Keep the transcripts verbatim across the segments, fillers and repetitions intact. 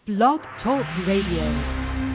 Blog Talk Radio.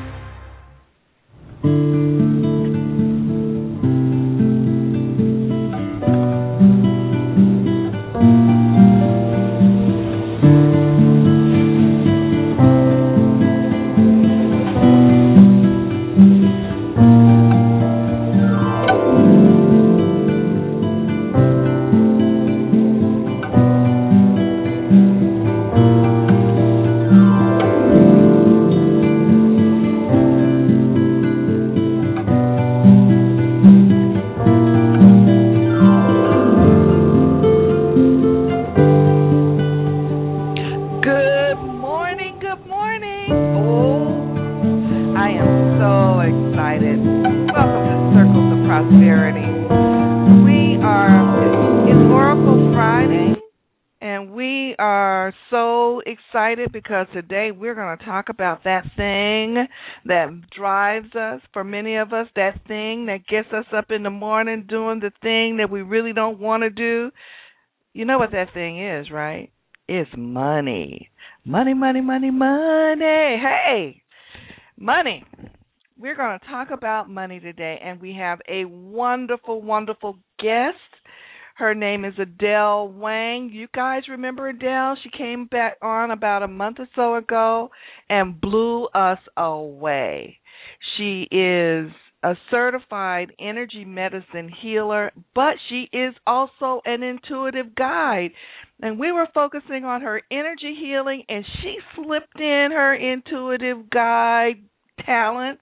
Because today we're going to talk about that thing that drives us, for many of us, that thing that gets us up in the morning doing the thing that we really don't want to do. You know what that thing is, right? It's money. Money, money, money, money. Hey, money. We're going to talk about money today, and we have a wonderful, wonderful guest. Her name is Adele Wang. You guys remember Adele? She came back on about a month or so ago and blew us away. She is a certified energy medicine healer, but she is also an intuitive guide. And we were focusing on her energy healing, and she slipped in her intuitive guide talents.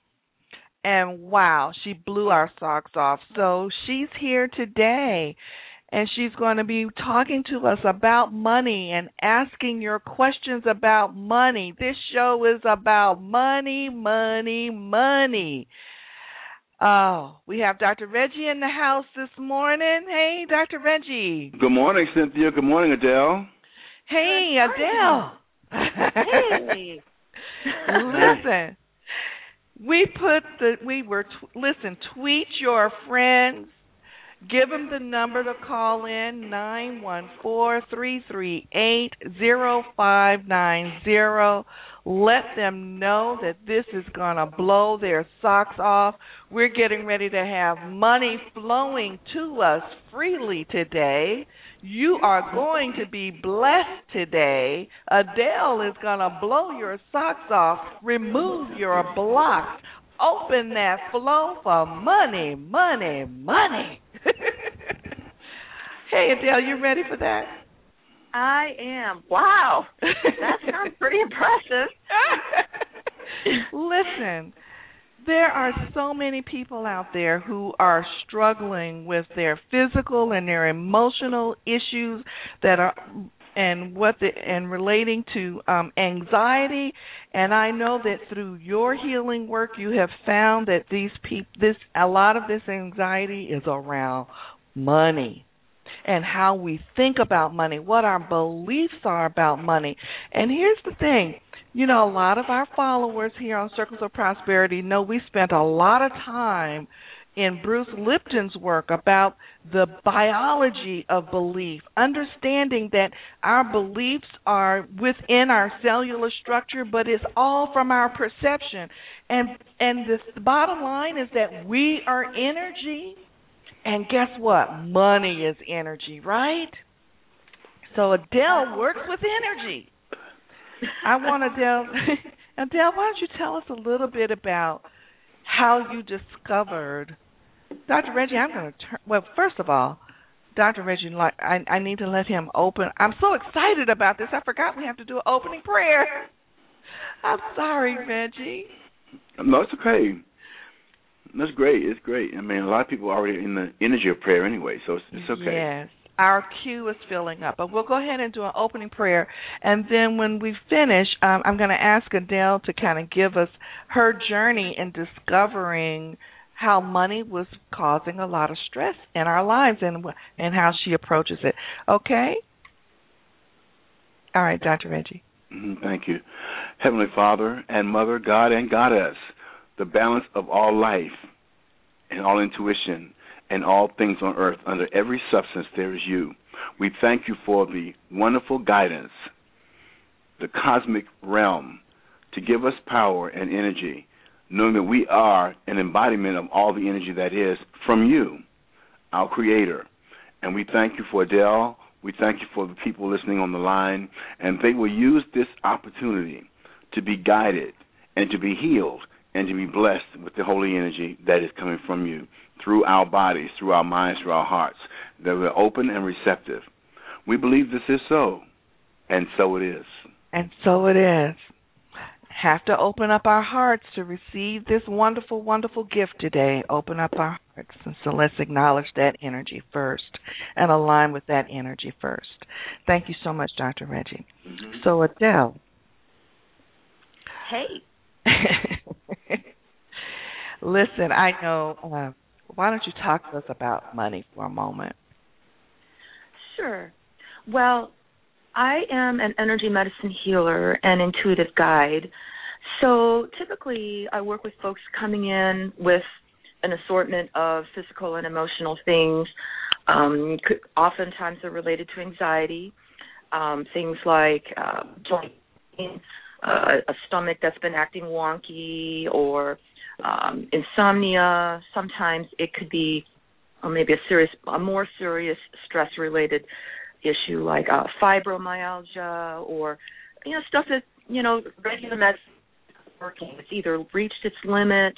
And wow, she blew our socks off. So she's here today, and she's going to be talking to us about money and asking your questions about money. This show is about money, money, money. Oh, we have Doctor Reggie in the house this morning. Hey, Doctor Reggie. Good morning, Cynthia. Good morning, Adele. Hey, Adele. Hey. Listen. We put the, we were, listen, tweet your friends. Give them the number to call in, nine one four, three three eight, zero five nine zero. Let them know that this is going to blow their socks off. We're getting ready to have money flowing to us freely today. You are going to be blessed today. Adele is going to blow your socks off, remove your blocks, open that flow for money, money, money. Hey, Adele, you ready for that? I am. Wow. That sounds pretty impressive. Listen. There are so many people out there who are struggling with their physical and their emotional issues that are and what the, and relating to um, anxiety. And I know that through your healing work, you have found that these peop, this a lot of this anxiety is around money and how we think about money, what our beliefs are about money. And here's the thing. You know, a lot of our followers here on Circles of Prosperity know we spent a lot of time in Bruce Lipton's work about the biology of belief, understanding that our beliefs are within our cellular structure, but it's all from our perception. And and this, the bottom line is that we are energy, and guess what? Money is energy, right? So Adele works with energy. I want Adele, Adele, why don't you tell us a little bit about how you discovered, Doctor Reggie, I'm going to turn, well, first of all, Doctor Reggie, like, I, I need to let him open. I'm so excited about this. I forgot we have to do an opening prayer. I'm sorry, Reggie. No, it's okay. That's great. It's great. I mean, a lot of people are already in the energy of prayer anyway, so it's, it's okay. Yes. Our queue is filling up, but we'll go ahead and do an opening prayer, and then when we finish, um, I'm going to ask Adele to kind of give us her journey in discovering how money was causing a lot of stress in our lives and and how she approaches it. Okay? All right, Doctor Reggie. Mm-hmm, thank you. Heavenly Father and Mother, God and Goddess, the balance of all life and all intuition, and all things on earth, under every substance there is you. We thank you for the wonderful guidance the cosmic realm to give us power and energy, knowing that we are an embodiment of all the energy that is from you, our Creator. And we thank you for Adele. We thank you for the people listening on the line, and they will use this opportunity to be guided and to be healed and to be blessed with the holy energy that is coming from you through our bodies, through our minds, through our hearts, that we're open and receptive. We believe this is so, and so it is. And so it is. Have to open up our hearts to receive this wonderful, wonderful gift today. Open up our hearts. And so let's acknowledge that energy first and align with that energy first. Thank you so much, Doctor Reggie. Mm-hmm. So, Adele. Hey. Listen, I know. Uh, why don't you talk to us about money for a moment? Sure. Well, I am an energy medicine healer and intuitive guide. So typically I work with folks coming in with an assortment of physical and emotional things. Um, could, oftentimes they're related to anxiety, um, things like uh, joint pain, uh, a stomach that's been acting wonky, or um, insomnia. Sometimes it could be or maybe a serious, a more serious stress-related issue like uh, fibromyalgia, or you know stuff that you know regular medicine is working. It's either reached its limit,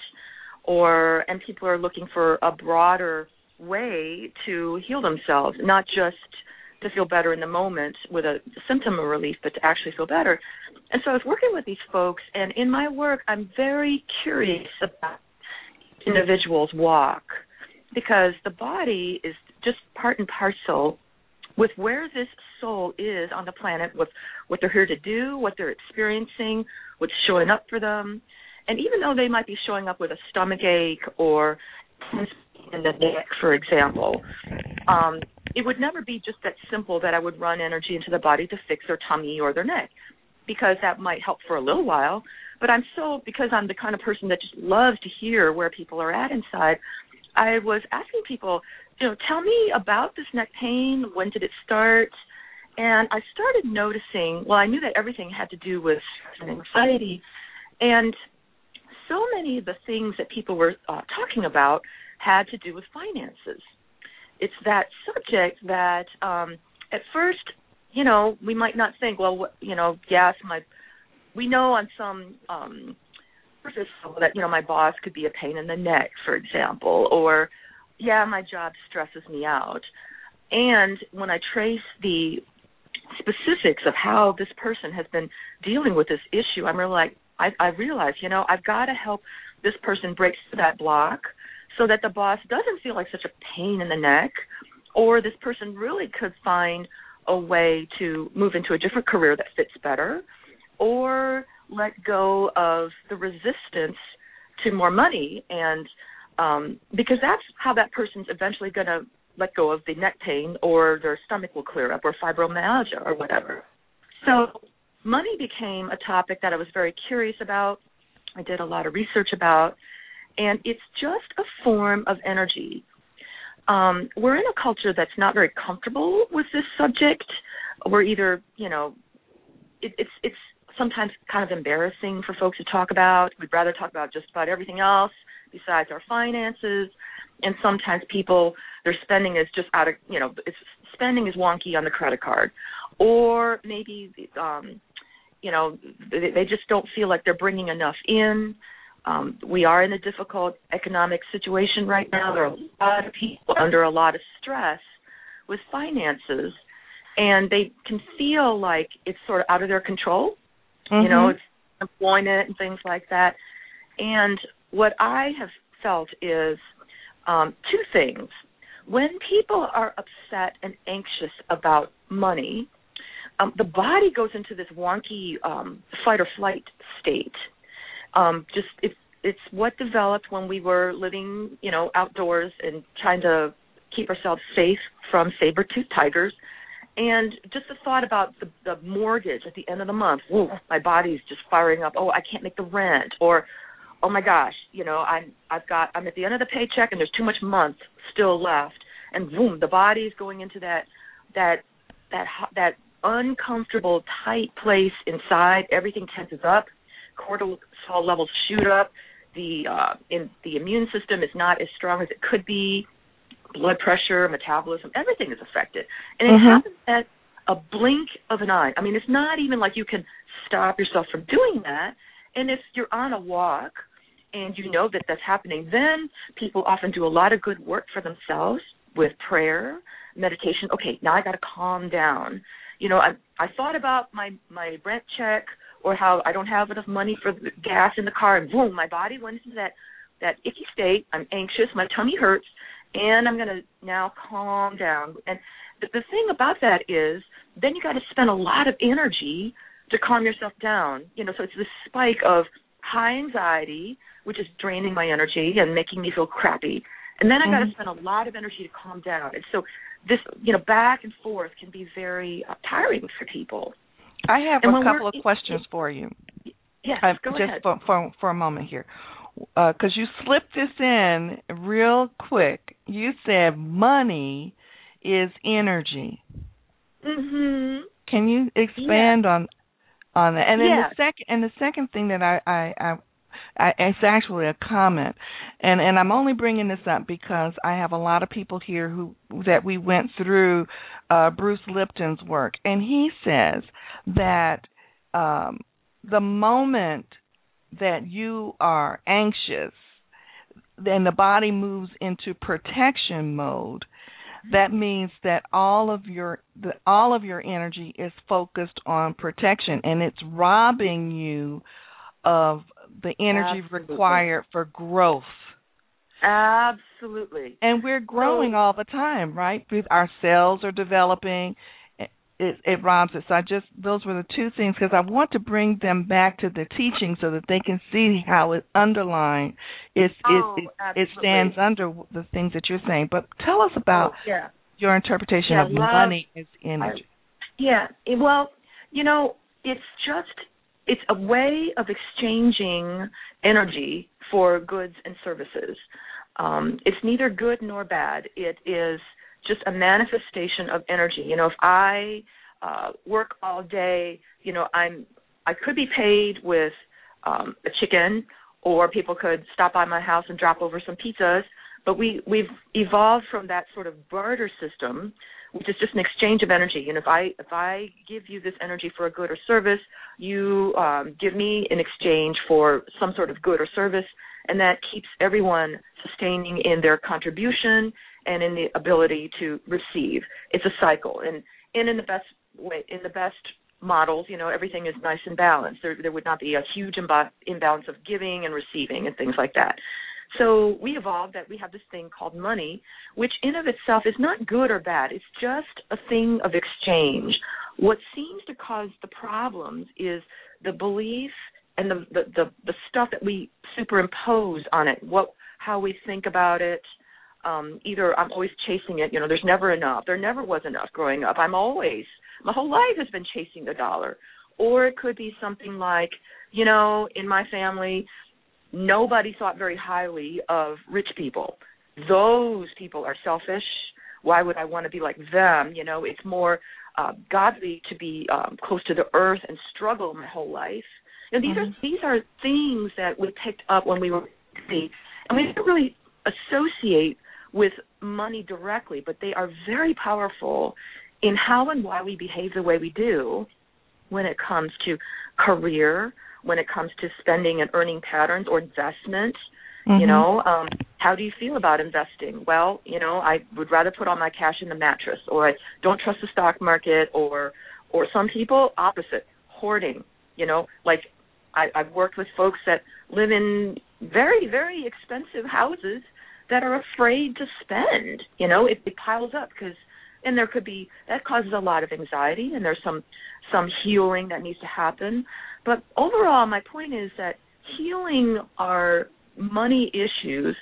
or and people are looking for a broader way to heal themselves, not just to feel better in the moment with a symptom of relief, but to actually feel better. And so I was working with these folks, and in my work, I'm very curious about individuals' walk, because the body is just part and parcel with where this soul is on the planet, with what they're here to do, what they're experiencing, what's showing up for them. And even though they might be showing up with a stomach ache or in the neck, for example, um, it would never be just that simple that I would run energy into the body to fix their tummy or their neck, because that might help for a little while. But I'm so, because I'm the kind of person that just loves to hear where people are at inside, I was asking people, you know, tell me about this neck pain. When did it start? And I started noticing, well, I knew that everything had to do with stress and anxiety. And so many of the things that people were uh, talking about had to do with finances. It's that subject that um, at first, you know, we might not think, well, what, you know, yes, my, we know on some um, surface level that, you know, my boss could be a pain in the neck, for example, or, yeah, my job stresses me out. And when I trace the specifics of how this person has been dealing with this issue, I'm really like, I, I realize, you know, I've got to help this person break through that block so that the boss doesn't feel like such a pain in the neck, or this person really could find a way to move into a different career that fits better, or let go of the resistance to more money, and um, because that's how that person's eventually going to let go of the neck pain, or their stomach will clear up, or fibromyalgia, or whatever. So money became a topic that I was very curious about. I did a lot of research about, and it's just a form of energy. Um, we're in a culture that's not very comfortable with this subject. We're either, you know, it, it's it's sometimes kind of embarrassing for folks to talk about. We'd rather talk about just about everything else besides our finances. And sometimes people, their spending is just out of, you know, it's, spending is wonky on the credit card. Or maybe, um, you know, they, they just don't feel like they're bringing enough in. Um, we are in a difficult economic situation right now. There are a lot of people under a lot of stress with finances, and they can feel like it's sort of out of their control. Mm-hmm. You know, it's employment and things like that. And what I have felt is um, two things. When people are upset and anxious about money, um, the body goes into this wonky um, fight or flight state. Um, just it's it's what developed when we were living, you know, outdoors and trying to keep ourselves safe from saber-toothed tigers. And just the thought about the, the mortgage at the end of the month, whoa, my body's just firing up. Oh, I can't make the rent, or oh my gosh, you know, I'm I've got I'm at the end of the paycheck and there's too much month still left, and boom, the body's going into that that that that uncomfortable, tight place inside. Everything tenses up. Cortisol levels shoot up. The uh, in, the immune system is not as strong as it could be. Blood pressure, metabolism, everything is affected. And it mm-hmm. happens at a blink of an eye. I mean, it's not even like you can stop yourself from doing that. And if you're on a walk and you know that that's happening, then people often do a lot of good work for themselves with prayer, meditation. Okay, now I got to calm down. You know, I I thought about my, my rent check or how I don't have enough money for the gas in the car, and boom, my body went into that, that icky state. I'm anxious, my tummy hurts, and I'm going to now calm down. And the, the thing about that is then you got to spend a lot of energy to calm yourself down. You know, so it's this spike of high anxiety, which is draining my energy and making me feel crappy. And then I got to mm-hmm. spend a lot of energy to calm down. And so this, you know, back and forth can be very uh, tiring for people. I have and a couple of questions it, for you. Yes, uh, go just ahead. For, for, for a moment here. Because uh, you slipped this in real quick. You said money is energy. Mm-hmm. Can you expand yeah. on on that? And then yeah. the second and the second thing that I, I, I I, it's actually a comment, and and I'm only bringing this up because I have a lot of people here who that we went through uh, Bruce Lipton's work, and he says that um, the moment that you are anxious, then the body moves into protection mode. That means that all of your the, all of your energy is focused on protection, and it's robbing you of the energy Absolutely. required for growth. Absolutely. And we're growing so, all the time, right? Our cells are developing. It, it robs us. So I just those were the two things because I want to bring them back to the teaching so that they can see how it underlying is oh, it, it, it stands under the things that you're saying. But tell us about oh, yeah. your interpretation yeah, of love, money as energy. I, yeah. Well, you know, it's just it's a way of exchanging energy for goods and services. Um, it's neither good nor bad. It is just a manifestation of energy. You know, if I uh, work all day, you know, I'm I could be paid with um, a chicken, or people could stop by my house and drop over some pizzas. But we we've evolved from that sort of barter system, which is just an exchange of energy. And if I if I give you this energy for a good or service, you um, give me in exchange for some sort of good or service, and that keeps everyone sustaining in their contribution and in the ability to receive. It's a cycle, and, and in the best way, in the best models, you know, everything is nice and balanced. There, there would not be a huge imba- imbalance of giving and receiving and things like that. So we evolved that we have this thing called money, which in of itself is not good or bad. It's just a thing of exchange. What seems to cause the problems is the belief and the the, the, the stuff that we superimpose on it, what how we think about it. Um, either I'm always chasing it, you know, there's never enough. There never was enough growing up. I'm always, my whole life has been chasing the dollar. Or it could be something like, you know, in my family, nobody thought very highly of rich people. Those people are selfish. Why would I want to be like them? You know, it's more uh, godly to be um, close to the earth and struggle my whole life. You know, these mm-hmm. are these are things that we picked up when we were kids, and we didn't really associate with money directly, but they are very powerful in how and why we behave the way we do when it comes to career, when it comes to spending and earning patterns or investment. Mm-hmm. You know, um, how do you feel about investing? Well, you know, I would rather put all my cash in the mattress, or I don't trust the stock market, or or some people, opposite, hoarding. You know, like I, I've worked with folks that live in very, very expensive houses that are afraid to spend. You know, it, it piles up because, and there could be, that causes a lot of anxiety, and there's some some healing that needs to happen. But overall, my point is that healing our money issues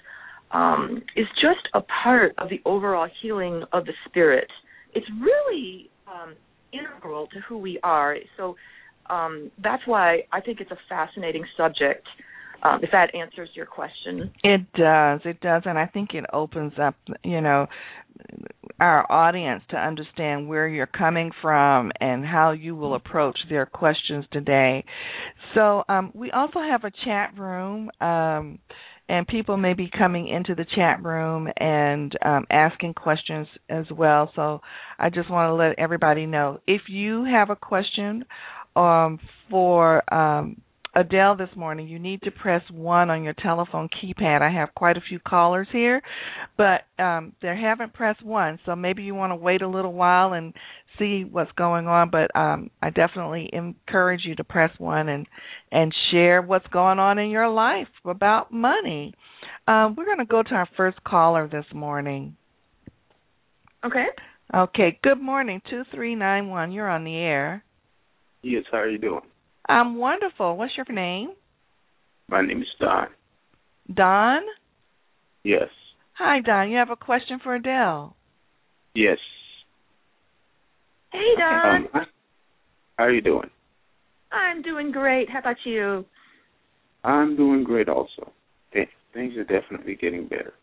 um, is just a part of the overall healing of the spirit. It's really um, integral to who we are. So um, that's why I think it's a fascinating subject. Um, if that answers your question. It does, it does, and I think it opens up, you know, our audience to understand where you're coming from and how you will approach their questions today. So um, we also have a chat room, um, and people may be coming into the chat room and um, asking questions as well. So I just want to let everybody know, if you have a question um, for um, Adele this morning, you need to press one on your telephone keypad. I have quite a few callers here, but um, they haven't pressed one, so maybe you want to wait a little while and see what's going on. But um, I definitely encourage you to press one and, and share what's going on in your life about money. Uh, we're going to go to our first caller this morning. Okay. Okay, good morning, two three nine one. You're on the air. Yes, how are you doing? I'm wonderful. What's your name? My name is Don. Don? Yes. Hi, Don. You have a question for Adele? Yes. Hey, Don. Um, how are you doing? I'm doing great. How about you? I'm doing great also. Th- Things are definitely getting better.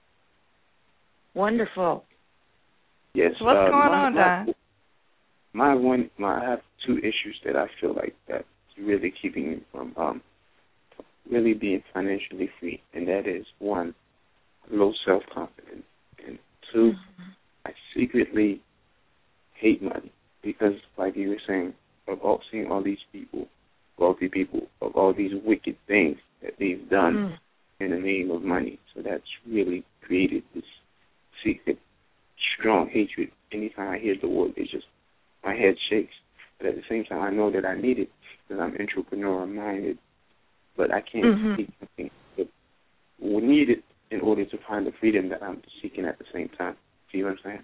Wonderful. Yes. So what's uh, going my, on, my, Don? My one, my I have two issues that I feel like that's really keeping me from um really being financially free, and that is one, low self confidence, and two, mm-hmm. I secretly hate money because, like you were saying, of all seeing all these people, wealthy people, of all these wicked things that they've done mm-hmm. in the name of money. So that's really created this secret, strong hatred. Anytime I hear the word, it's just my head shakes, but at the same time, I know that I need it because I'm entrepreneur-minded, but I can't mm-hmm. seek something that we need it in order to find the freedom that I'm seeking at the same time. See what I'm saying?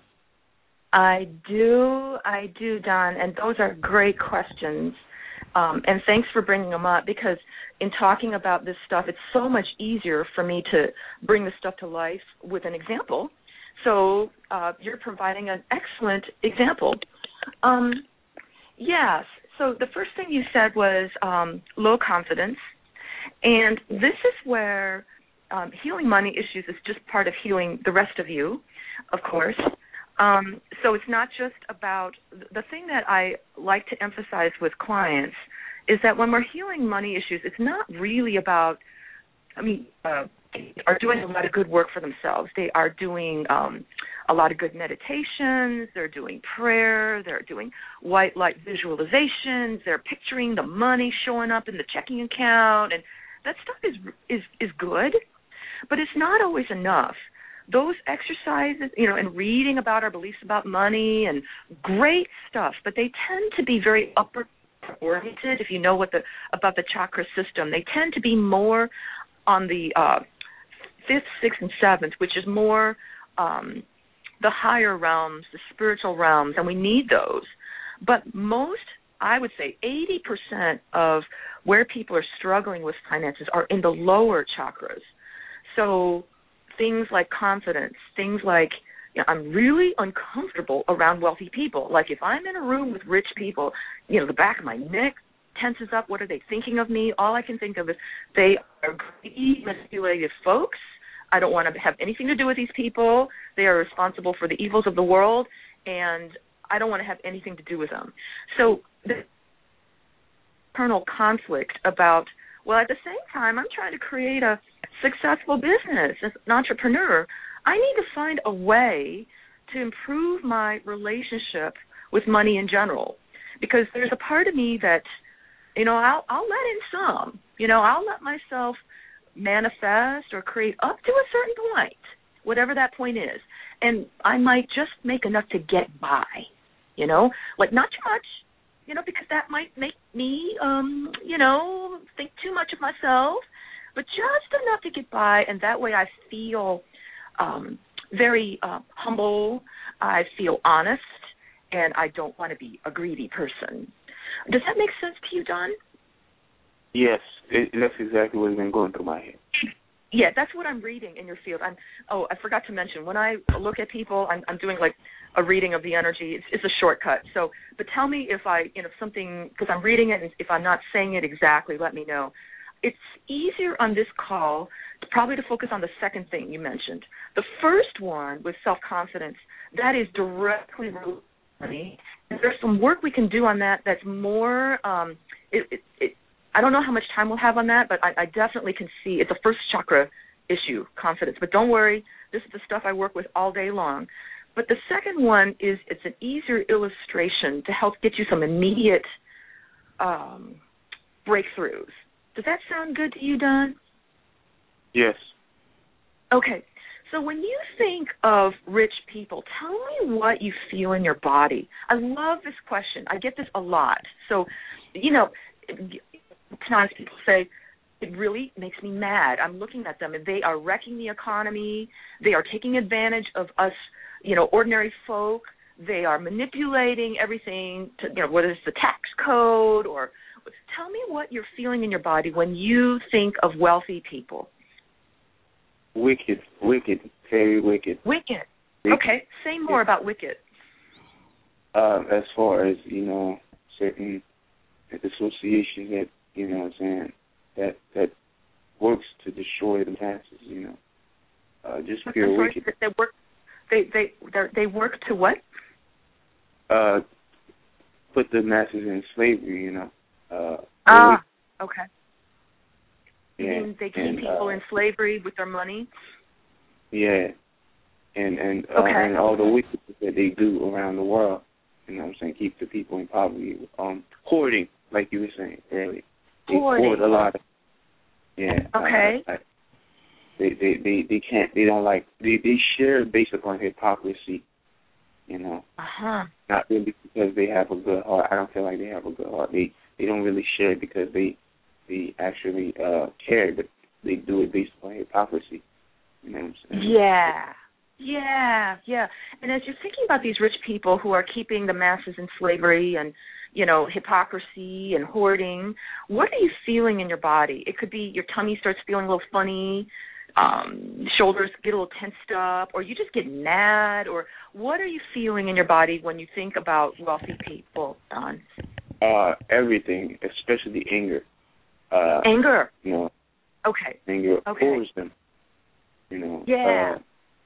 I do, I do, Don, and those are great questions, um, and thanks for bringing them up, because in talking about this stuff, it's so much easier for me to bring this stuff to life with an example. So uh, you're providing an excellent example. Um, yes, so the first thing you said was um, low confidence, and this is where um, healing money issues is just part of healing the rest of you, of course. Um, so it's not just about, the thing that I like to emphasize with clients is that when we're healing money issues, it's not really about, I mean, uh, are doing a lot of good work for themselves. They are doing um, a lot of good meditations. They're doing prayer. They're doing white light visualizations. They're picturing the money showing up in the checking account, and that stuff is is is good, but it's not always enough. Those exercises, you know, and reading about our beliefs about money and great stuff, but they tend to be very upward oriented. If you know what the about the chakra system, they tend to be more on the uh, fifth, sixth, and seventh, which is more um, the higher realms, the spiritual realms, and we need those. But most, I would say eighty percent of where people are struggling with finances are in the lower chakras. So things like confidence, things like, you know, I'm really uncomfortable around wealthy people. Like if I'm in a room with rich people, you know, the back of my neck tenses up. What are they thinking of me? All I can think of is they are greedy, manipulative folks. I don't want to have anything to do with these people. They are responsible for the evils of the world, and I don't want to have anything to do with them. So the internal conflict about, well, at the same time, I'm trying to create a successful business as an entrepreneur. I need to find a way to improve my relationship with money in general, because there's a part of me that, you know, I'll, I'll let in some. You know, I'll let myself manifest or create up to a certain point, whatever that point is. And I might just make enough to get by, you know, like not too much, you know, because that might make me, um, you know, think too much of myself, but just enough to get by. And that way I feel um, very uh, humble. I feel honest, and I don't want to be a greedy person. Does that make sense to you, Don? Yes, it, that's exactly what's been going through my head. Yeah, that's what I'm reading in your field. I'm, oh, I forgot to mention, when I look at people, I'm, I'm doing like a reading of the energy. It's, it's a shortcut. So, but tell me if I, you know, something, because I'm reading it, and if I'm not saying it exactly, let me know. it's easier on this call to probably to focus on the second thing you mentioned. The first one with self-confidence, that is directly related to money. And there's some work we can do on that that's more, um, it, it, it, I don't know how much time we'll have on that, but I, I definitely can see it's a first chakra issue, confidence. But don't worry, this is the stuff I work with all day long. But the second one is it's an easier illustration to help get you some immediate um, breakthroughs. Does that sound good to you, Don? Yes. Okay. So when you think of rich people, tell me what you feel in your body. I love this question. I get this a lot. So, you know, sometimes people say, it really makes me mad. I'm looking at them, and they are wrecking the economy. They are taking advantage of us, you know, ordinary folk. They are manipulating everything, to, you know, whether it's the tax code or tell me what you're feeling in your body when you think of wealthy people. Wicked, wicked, very wicked. Wicked. Okay, say more about wicked. Uh, as far as, you know, certain associations that, you know what I'm saying, that that works to destroy the masses, you know. Uh, just pure sorry, wicked. They work they they they work to what? Uh put the masses in slavery, you know. Uh Ah, okay. You yeah, mean they keep and, people uh, in slavery with their money? Yeah. And and uh, okay. and all the wickedness that they do around the world, you know what I'm saying, keep the people in poverty. Um hoarding, like you were saying earlier. They Hoarding. hoard a lot of yeah. Okay. Uh, I, they, they they they can't they don't like they, they share based upon hypocrisy, you know. Uh-huh. Not really because they have a good heart. I don't feel like they have a good heart. They they don't really share it because they they actually uh, care, but they do it based upon hypocrisy. You know what I'm saying? Yeah. Yeah, yeah. And as you're thinking about these rich people who are keeping the masses in slavery and, you know, hypocrisy and hoarding, what are you feeling in your body? It could be your tummy starts feeling a little funny, um, shoulders get a little tensed up, or you just get mad, or what are you feeling in your body when you think about wealthy people, Don? Uh, everything, especially anger. Uh, anger. You know. Okay. Anger okay. towards them. You know. Yeah. Uh,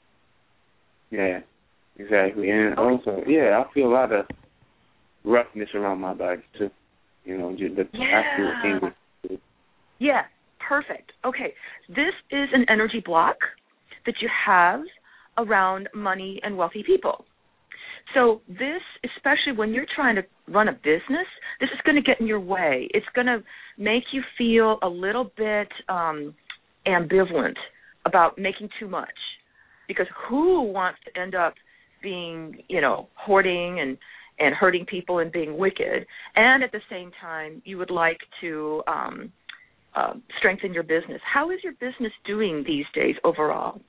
yeah. Exactly. And also, yeah, I feel a lot of roughness around my body too. You know, just the yeah. actual anger. Yeah. Perfect. Okay. This is an energy block that you have around money and wealthy people. So this, especially when you're trying to run a business, this is going to get in your way. It's going to make you feel a little bit um, ambivalent about making too much. Because who wants to end up being, you know, hoarding and, and hurting people and being wicked? And at the same time, you would like to um, uh, strengthen your business. How is your business doing these days overall?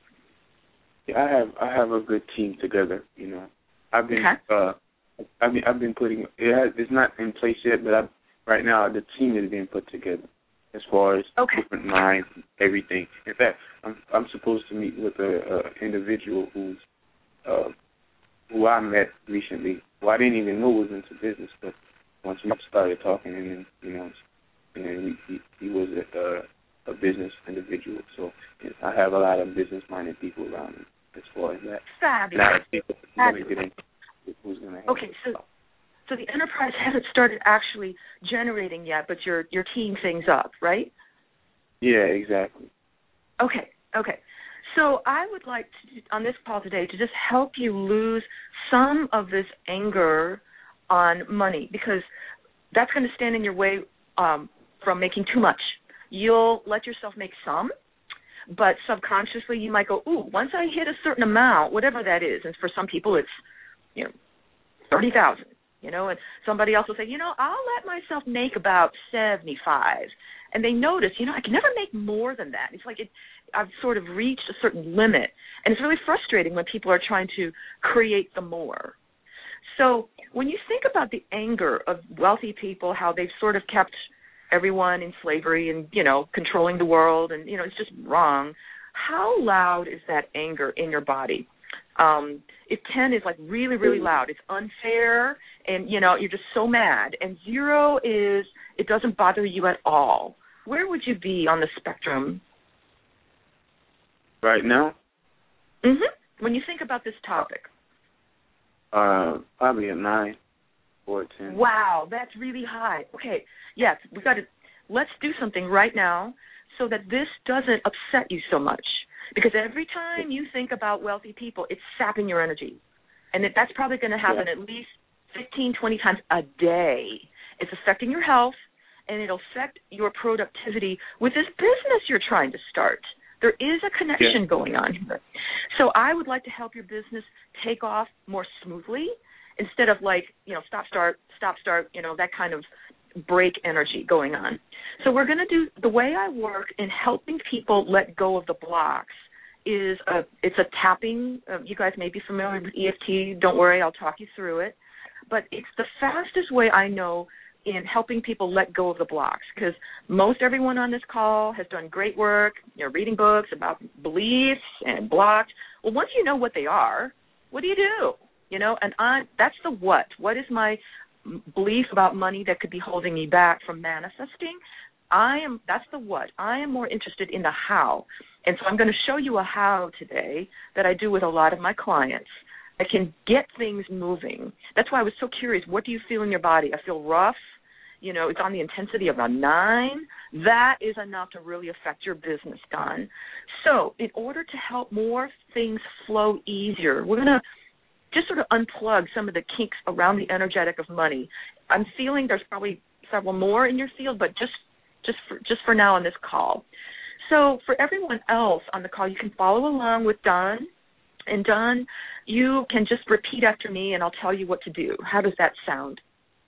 Yeah, I have I have a good team together. You know, I've been okay. uh, I've been I've been putting it has, it's not in place yet, but I, right now the team is being put together as far as okay. different minds, and everything. In fact, I'm I'm supposed to meet with a, a individual who's uh, who I met recently, who I didn't even know was into business, but once we started talking, and then you know, and then he he, he was a, a a business individual. So I have a lot of business-minded people around me as far as that. Fabulous. A lot of people going to get into who's going to help. Okay, so so the enterprise hasn't started actually generating yet, but you're you're teeing things up, right? Yeah, exactly. Okay, okay. So I would like to, on this call today, to just help you lose some of this anger on money, because that's going to stand in your way um, from making too much. You'll let yourself make some, but subconsciously you might go, ooh, once I hit a certain amount, whatever that is, and for some people it's, you know, thirty thousand, you know, and somebody else will say, you know, I'll let myself make about seventy-five. And they notice, you know, I can never make more than that. It's like it, I've sort of reached a certain limit. And it's really frustrating when people are trying to create the more. So when you think about the anger of wealthy people, how they've sort of kept everyone in slavery and, you know, controlling the world, and, you know, it's just wrong, how loud is that anger in your body? Um, if ten is like really, really loud, it's unfair, and, you know, you're just so mad. And zero is it doesn't bother you at all. where would you be on the spectrum? Right now? Mm-hmm. When you think about this topic. Uh, probably a nine or a ten. Wow, that's really high. Okay, yes, we got to, let's do something right now so that this doesn't upset you so much. Because every time you think about wealthy people, it's sapping your energy. And it, that's probably going to happen yeah. at least fifteen, twenty times a day. It's affecting your health, and it'll affect your productivity with this business you're trying to start. There is a connection yeah. going on here. So I would like to help your business take off more smoothly instead of like, you know, stop, start, stop, start, you know, that kind of break energy going on. So we're going to do, the way I work in helping people let go of the blocks is a, it's a tapping. Uh, you guys may be familiar with E F T. Don't worry, I'll talk you through it. But it's the fastest way I know in helping people let go of the blocks, because most everyone on this call has done great work, you know, reading books about beliefs and blocks. Well, once you know what they are, what do you do? You know, and I, that's the what. What is my belief about money that could be holding me back from manifesting? I am, that's the what. I am more interested in the how. And so I'm going to show you a how today that I do with a lot of my clients. I can get things moving. That's why I was so curious. What do you feel in your body? I feel rough. You know, it's on the intensity of a nine. That is enough to really affect your business, Don. So in order to help more things flow easier, we're going to just sort of unplug some of the kinks around the energetic of money. I'm feeling there's probably several more in your field, but just just for, just for now on this call. So for everyone else on the call, you can follow along with Don. And Don, you can just repeat after me, and I'll tell you what to do. How does that sound?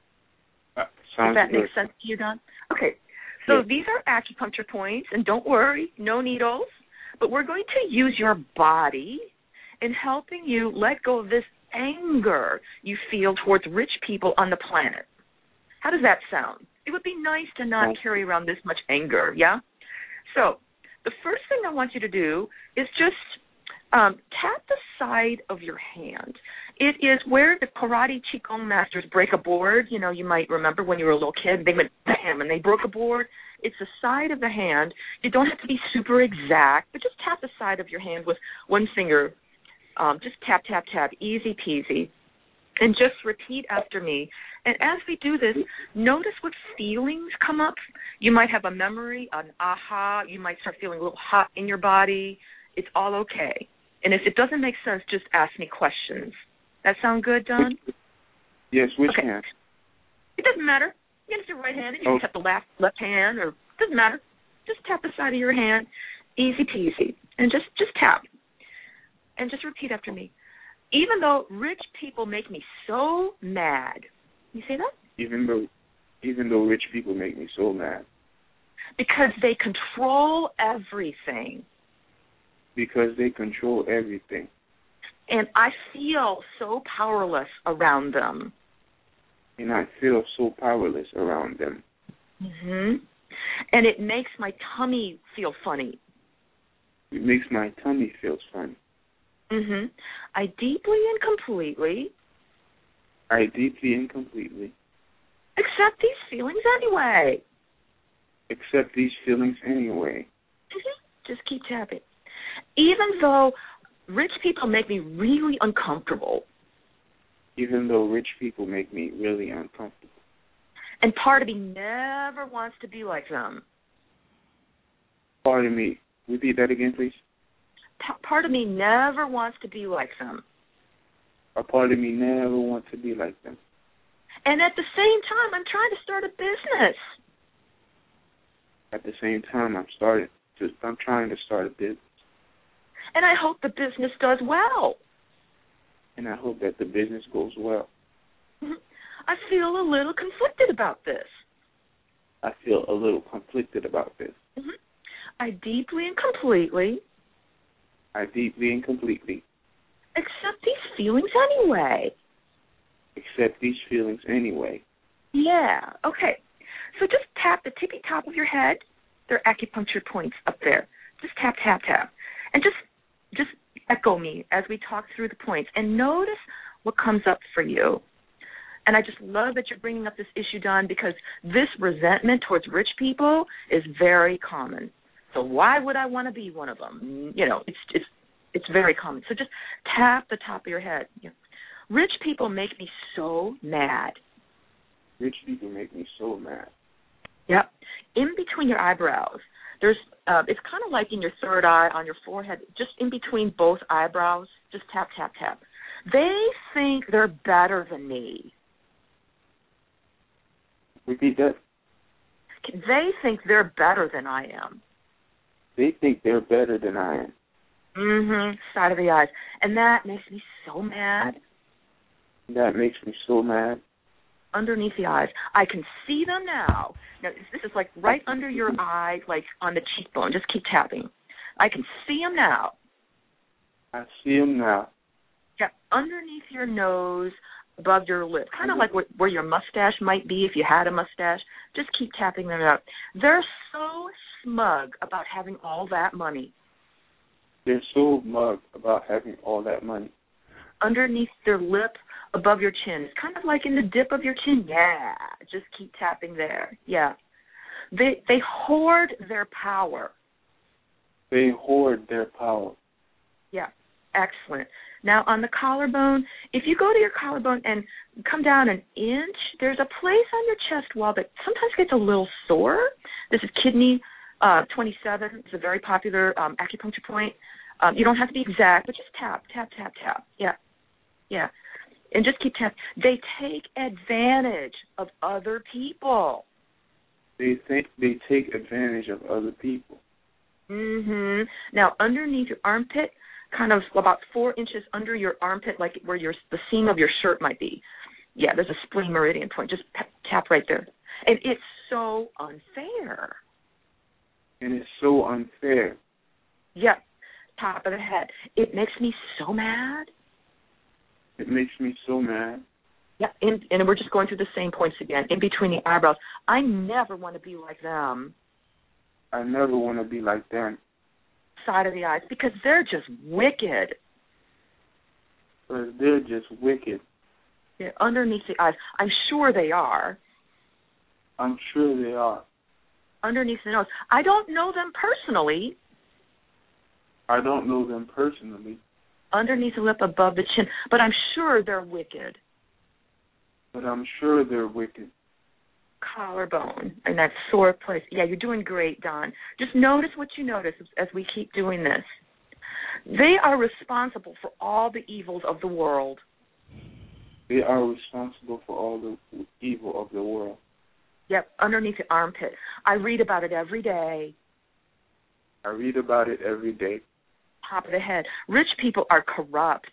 Uh, sounds Does that good. make sense to you, Don? Okay. So yeah. these are acupuncture points, and don't worry, no needles. But we're going to use your body in helping you let go of this anger you feel towards rich people on the planet. How does that sound? It would be nice to not oh. carry around this much anger, yeah? So the first thing I want you to do is just Um, tap the side of your hand. It is where the karate Qigong masters break a board. You know, you might remember when you were a little kid, they went bam, and they broke a board. It's the side of the hand. You don't have to be super exact, but just tap the side of your hand with one finger. Um, just tap, tap, tap, easy peasy. And just repeat after me. And as we do this, notice what feelings come up. You might have a memory, an aha. You might start feeling a little hot in your body. It's all okay. And if it doesn't make sense, just ask me questions. That sound good, Don? Yes, which okay. hand? It doesn't matter. You can do right hand, and you oh. can tap the left left hand, or it doesn't matter. Just tap the side of your hand, easy peasy, and just, just tap. And just repeat after me. Even though rich people make me so mad. You say that? Even though, even though rich people make me so mad. Because they control everything. Because they control everything. And I feel so powerless around them. And I feel so powerless around them. Mm-hmm. And it makes my tummy feel funny. It makes my tummy feel funny. Mm-hmm. I deeply and completely. I deeply and completely. Accept these feelings anyway. Accept these feelings anyway. Mm-hmm. Just keep tapping. Even though rich people make me really uncomfortable. Even though rich people make me really uncomfortable. And part of me never wants to be like them. Part of me. Repeat that again, please. P- part of me never wants to be like them. A part of me never wants to be like them. And at the same time, I'm trying to start a business. At the same time, I'm starting to. I'm trying to start a business. And I hope the business does well. And I hope that the business goes well. I feel a little conflicted about this. I feel a little conflicted about this. Mm-hmm. I deeply and completely. I deeply and completely. Accept these feelings anyway. Accept these feelings anyway. Yeah. Okay. So just tap the tippy top of your head. There are acupuncture points up there. Just tap, tap, tap. And just just echo me as we talk through the points. And notice what comes up for you. And I just love that you're bringing up this issue, Don, because this resentment towards rich people is very common. So why would I want to be one of them? You know, it's it's it's very common. So just tap the top of your head. You know, rich people make me so mad. Rich people make me so mad. Yep. In between your eyebrows, there's uh, it's kind of like in your third eye on your forehead, just in between both eyebrows. Just tap, tap, tap. They think they're better than me. Repeat that. They think they're better than I am. They think they're better than I am. Mm-hmm. Side of the eyes. And that makes me so mad. That makes me so mad. Underneath the eyes. I can see them now. Now, this is like right under your eye, like on the cheekbone. Just keep tapping. I can see them now. I see them now. Yeah, underneath your nose, above your lip, kind of like where, where your mustache might be if you had a mustache. Just keep tapping them out. They're so smug about having all that money. They're so smug about having all that money. Underneath their lip, above your chin. It's kind of like in the dip of your chin. Yeah, just keep tapping there. Yeah. They they hoard their power. They hoard their power. Yeah, excellent. Now, on the collarbone, if you go to your collarbone and come down an inch, there's a place on your chest wall that sometimes gets a little sore. This is kidney uh, twenty-seven. It's a very popular um, acupuncture point. Um, you don't have to be exact, but just tap, tap, tap, tap. Yeah, yeah. And just keep tapping. They take advantage of other people. They think they take advantage of other people. Mm-hmm. Now, underneath your armpit, kind of about four inches under your armpit, like where your the seam of your shirt might be. Yeah, there's a spleen meridian point. Just tap right there. And it's so unfair. And it's so unfair. Yeah, top of the head. It makes me so mad. It makes me so mad. Yeah, in, and we're just going through the same points again, in between the eyebrows. I never want to be like them. I never want to be like them. Side of the eyes, because they're just wicked. Because they're just wicked. Yeah, underneath the eyes. I'm sure they are. I'm sure they are. Underneath the nose. I don't know them personally. I don't know them personally. Underneath the lip, above the chin. But I'm sure they're wicked. But I'm sure they're wicked. Collarbone and that sore place. Yeah, you're doing great, Don. Just notice what you notice as we keep doing this. They are responsible for all the evils of the world. They are responsible for all the evil of the world. Yep, underneath the armpit. I read about it every day. I read about it every day. Top of the head. Rich people are corrupt.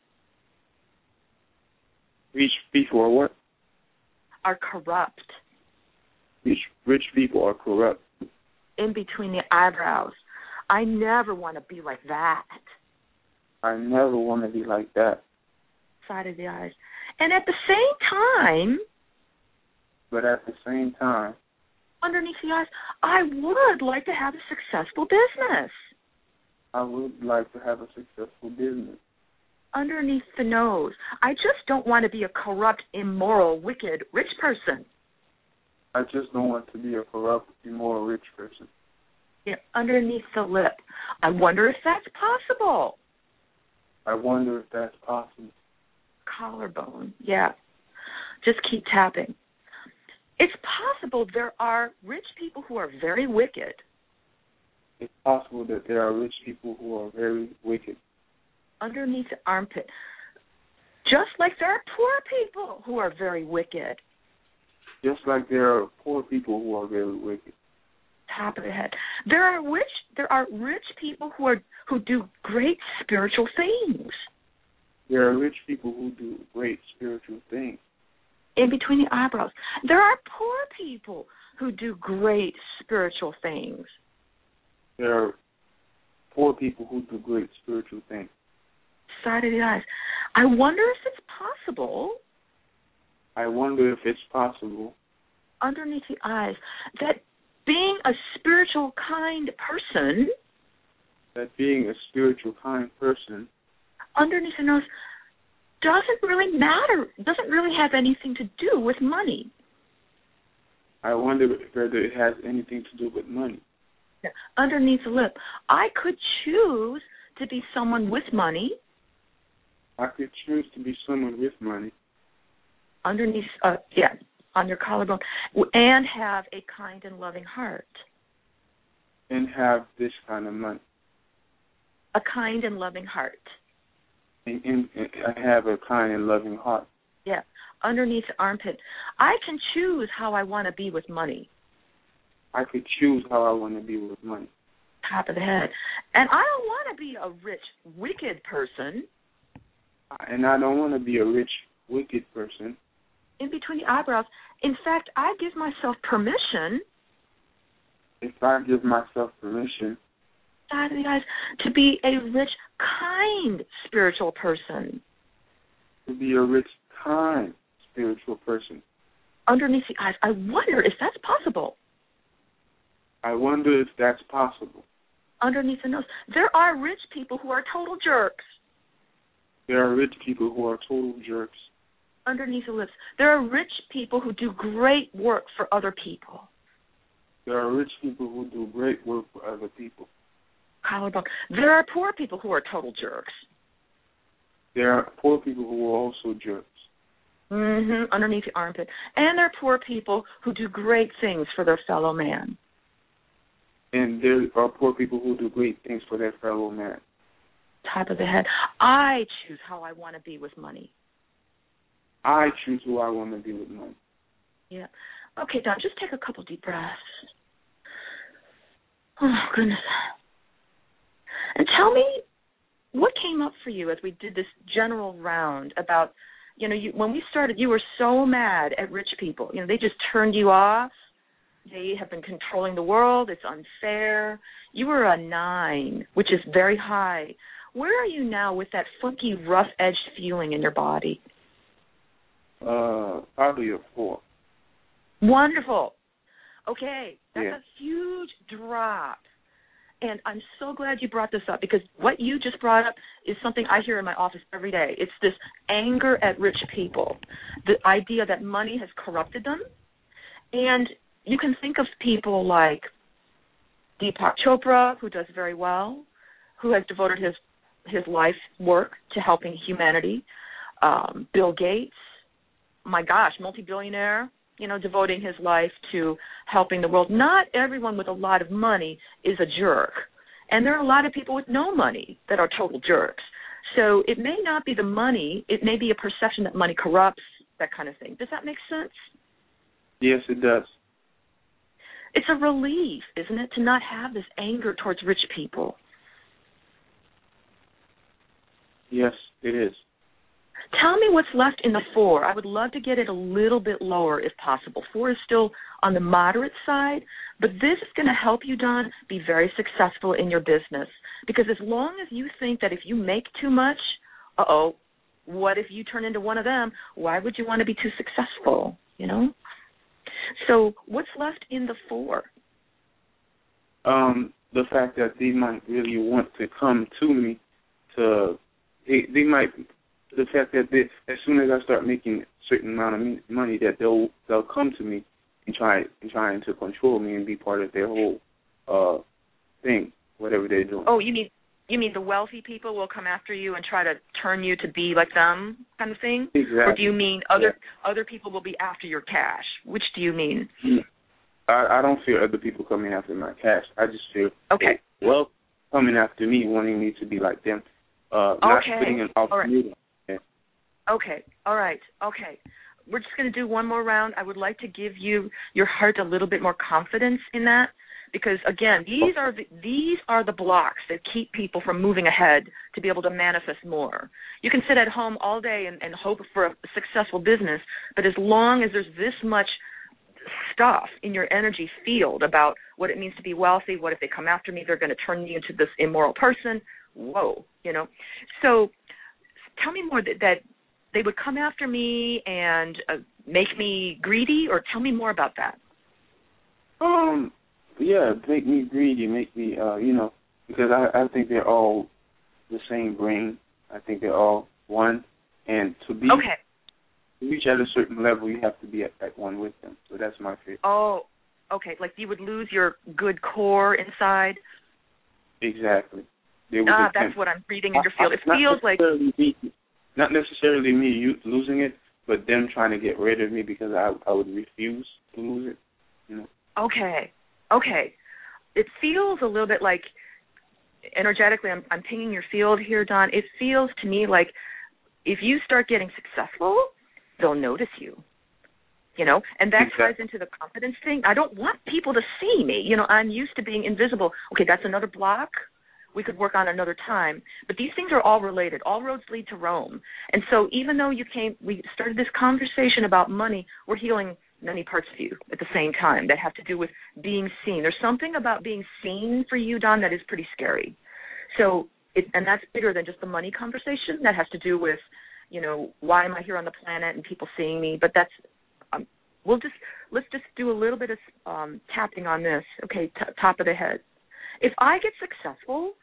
Rich people are what? Are corrupt. Rich, rich people are corrupt. In between the eyebrows. I never want to be like that. I never want to be like that. Side of the eyes. And at the same time... But at the same time... Underneath the eyes, I would like to have a successful business. I would like to have a successful business. Underneath the nose, I just don't want to be a corrupt, immoral, wicked, rich person. I just don't want to be a corrupt, immoral, rich person. Yeah, underneath the lip. I wonder if that's possible. I wonder if that's possible. Collarbone, yeah. Just keep tapping. It's possible there are rich people who are very wicked. It's possible that there are rich people who are very wicked. Underneath the armpit. Just like there are poor people who are very wicked. Just like there are poor people who are very wicked. Top of the head. There are rich there are rich people who are who do great spiritual things. There are rich people who do great spiritual things. In between the eyebrows. There are poor people who do great spiritual things. There are poor people who do great spiritual things. Side of the eyes. I wonder if it's possible. I wonder if it's possible. Underneath the eyes. That being a spiritual, kind person. That being a spiritual, kind person. Underneath the nose. doesn't really matter, doesn't really have anything to do with money. I wonder whether it has anything to do with money. Underneath the lip, I could choose to be someone with money. I could choose to be someone with money. Underneath, uh, yeah, on your collarbone, and have a kind and loving heart. And have this kind of money. A kind and loving heart. And, and, and I have a kind and loving heart. Yeah, underneath the armpit. I can choose how I want to be with money. I could choose how I want to be with money. Top of the head. And I don't want to be a rich, wicked person. And I don't want to be a rich, wicked person. In between the eyebrows. In fact, I give myself permission. If I give myself permission. Side of the eyes, to be a rich, kind spiritual person. To be a rich, kind spiritual person. Underneath the eyes. I wonder if that's possible. I wonder if that's possible. Underneath the nose. There are rich people who are total jerks. There are rich people who are total jerks. Underneath the lips. There are rich people who do great work for other people. There are rich people who do great work for other people. Collarbone. There are poor people who are total jerks. There are poor people who are also jerks. Mm-hmm. Underneath the armpit. And there are poor people who do great things for their fellow man. And there are poor people who do great things for their fellow man. Top of the head. I choose how I want to be with money. I choose who I want to be with money. Yeah. Okay, Don, just take a couple deep breaths. Oh, goodness. And tell me what came up for you as we did this general round about, you know, you, when we started, you were so mad at rich people. You know, they just turned you off. They have been controlling the world. It's unfair. You were a nine, which is very high. Where are you now with that funky, rough-edged feeling in your body? Uh, probably a four. Wonderful. Okay, that's yeah. a huge drop. And I'm so glad you brought this up, because what you just brought up is something I hear in my office every day. It's this anger at rich people, the idea that money has corrupted them. And you can think of people like Deepak Chopra, who does very well, who has devoted his his life work to helping humanity. Um, Bill Gates, my gosh, multi-billionaire, you know, devoting his life to helping the world. Not everyone with a lot of money is a jerk. And there are a lot of people with no money that are total jerks. So it may not be the money. It may be a perception that money corrupts, that kind of thing. Does that make sense? Yes, it does. It's a relief, isn't it, to not have this anger towards rich people? Yes, it is. Tell me what's left in the four. I would love to get it a little bit lower if possible. Four is still on the moderate side, but this is going to help you, Don, be very successful in your business. Because as long as you think that if you make too much, uh-oh, what if you turn into one of them? Why would you want to be too successful, you know? So what's left in the four? Um, the fact that they might really want to come to me to, they, they might, the fact that they, as soon as I start making a certain amount of money, that they'll they'll come to me and try and trying to control me and be part of their whole uh thing, whatever they're doing. Oh, you mean you mean the wealthy people will come after you and try to turn you to be like them, kind of thing? Exactly. Or do you mean other yeah. other people will be after your cash? Which do you mean? I, I don't fear other people coming after my cash. I just fear okay. well coming after me, wanting me to be like them. Uh, not okay. putting an ultimatum. Right. Okay. All right. Okay. We're just going to do one more round. I would like to give you your heart a little bit more confidence in that, because again, these are the, these are the blocks that keep people from moving ahead to be able to manifest more. You can sit at home all day and, and hope for a successful business, but as long as there's this much stuff in your energy field about what it means to be wealthy, what if they come after me, they're going to turn me into this immoral person. Whoa, you know. So tell me more that, that they would come after me and uh, make me greedy, or tell me more about that. Um, yeah, make me greedy, make me, uh, you know, because I, I think they're all the same brain. I think they're all one. And to be okay. to reach at a certain level, you have to be at, at one with them. So that's my fear. Oh, okay. Like you would lose your good core inside. Exactly. They would ah, attempt, that's what I'm reading in your field. It not feels like me, not necessarily me you, losing it, but them trying to get rid of me because I I would refuse to lose it. You know. Okay. Okay. It feels a little bit like energetically. I'm I'm pinging your field here, Don. It feels to me like if you start getting successful, they'll notice you. You know, and that exactly. ties into the confidence thing. I don't want people to see me. You know, I'm used to being invisible. Okay, that's another block. We could work on another time. But these things are all related. All roads lead to Rome. And so even though you came, we started this conversation about money, we're healing many parts of you at the same time that have to do with being seen. There's something about being seen for you, Don, that is pretty scary. So, it, and that's bigger than just the money conversation. That has to do with, you know, why am I here on the planet and people seeing me. But that's, um, we'll just, let's just do a little bit of um, tapping on this. Okay, t- top of the head. If I get successful,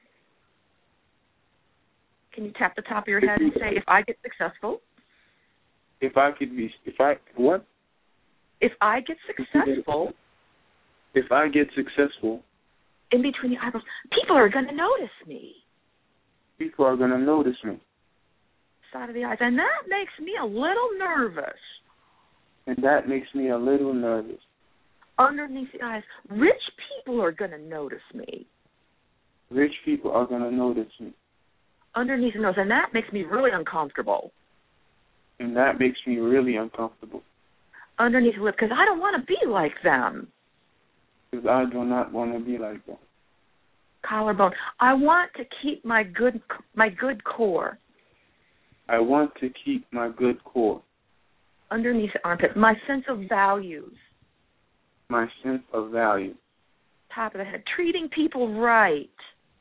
can you tap the top of your head and say, if I get successful? If I could be, if I, what? If I get successful. If I get successful. In between the eyebrows, people are going to notice me. People are going to notice me. Side of the eyes. And that makes me a little nervous. And that makes me a little nervous. Underneath the eyes, rich people are going to notice me. Rich people are going to notice me. Underneath the nose, and that makes me really uncomfortable. And that makes me really uncomfortable. Underneath the lip, because I don't want to be like them. Because I do not want to be like them. Collarbone. I want to keep my good my good core. I want to keep my good core. Underneath the armpit, my sense of values. My sense of value. Top of the head, treating people right.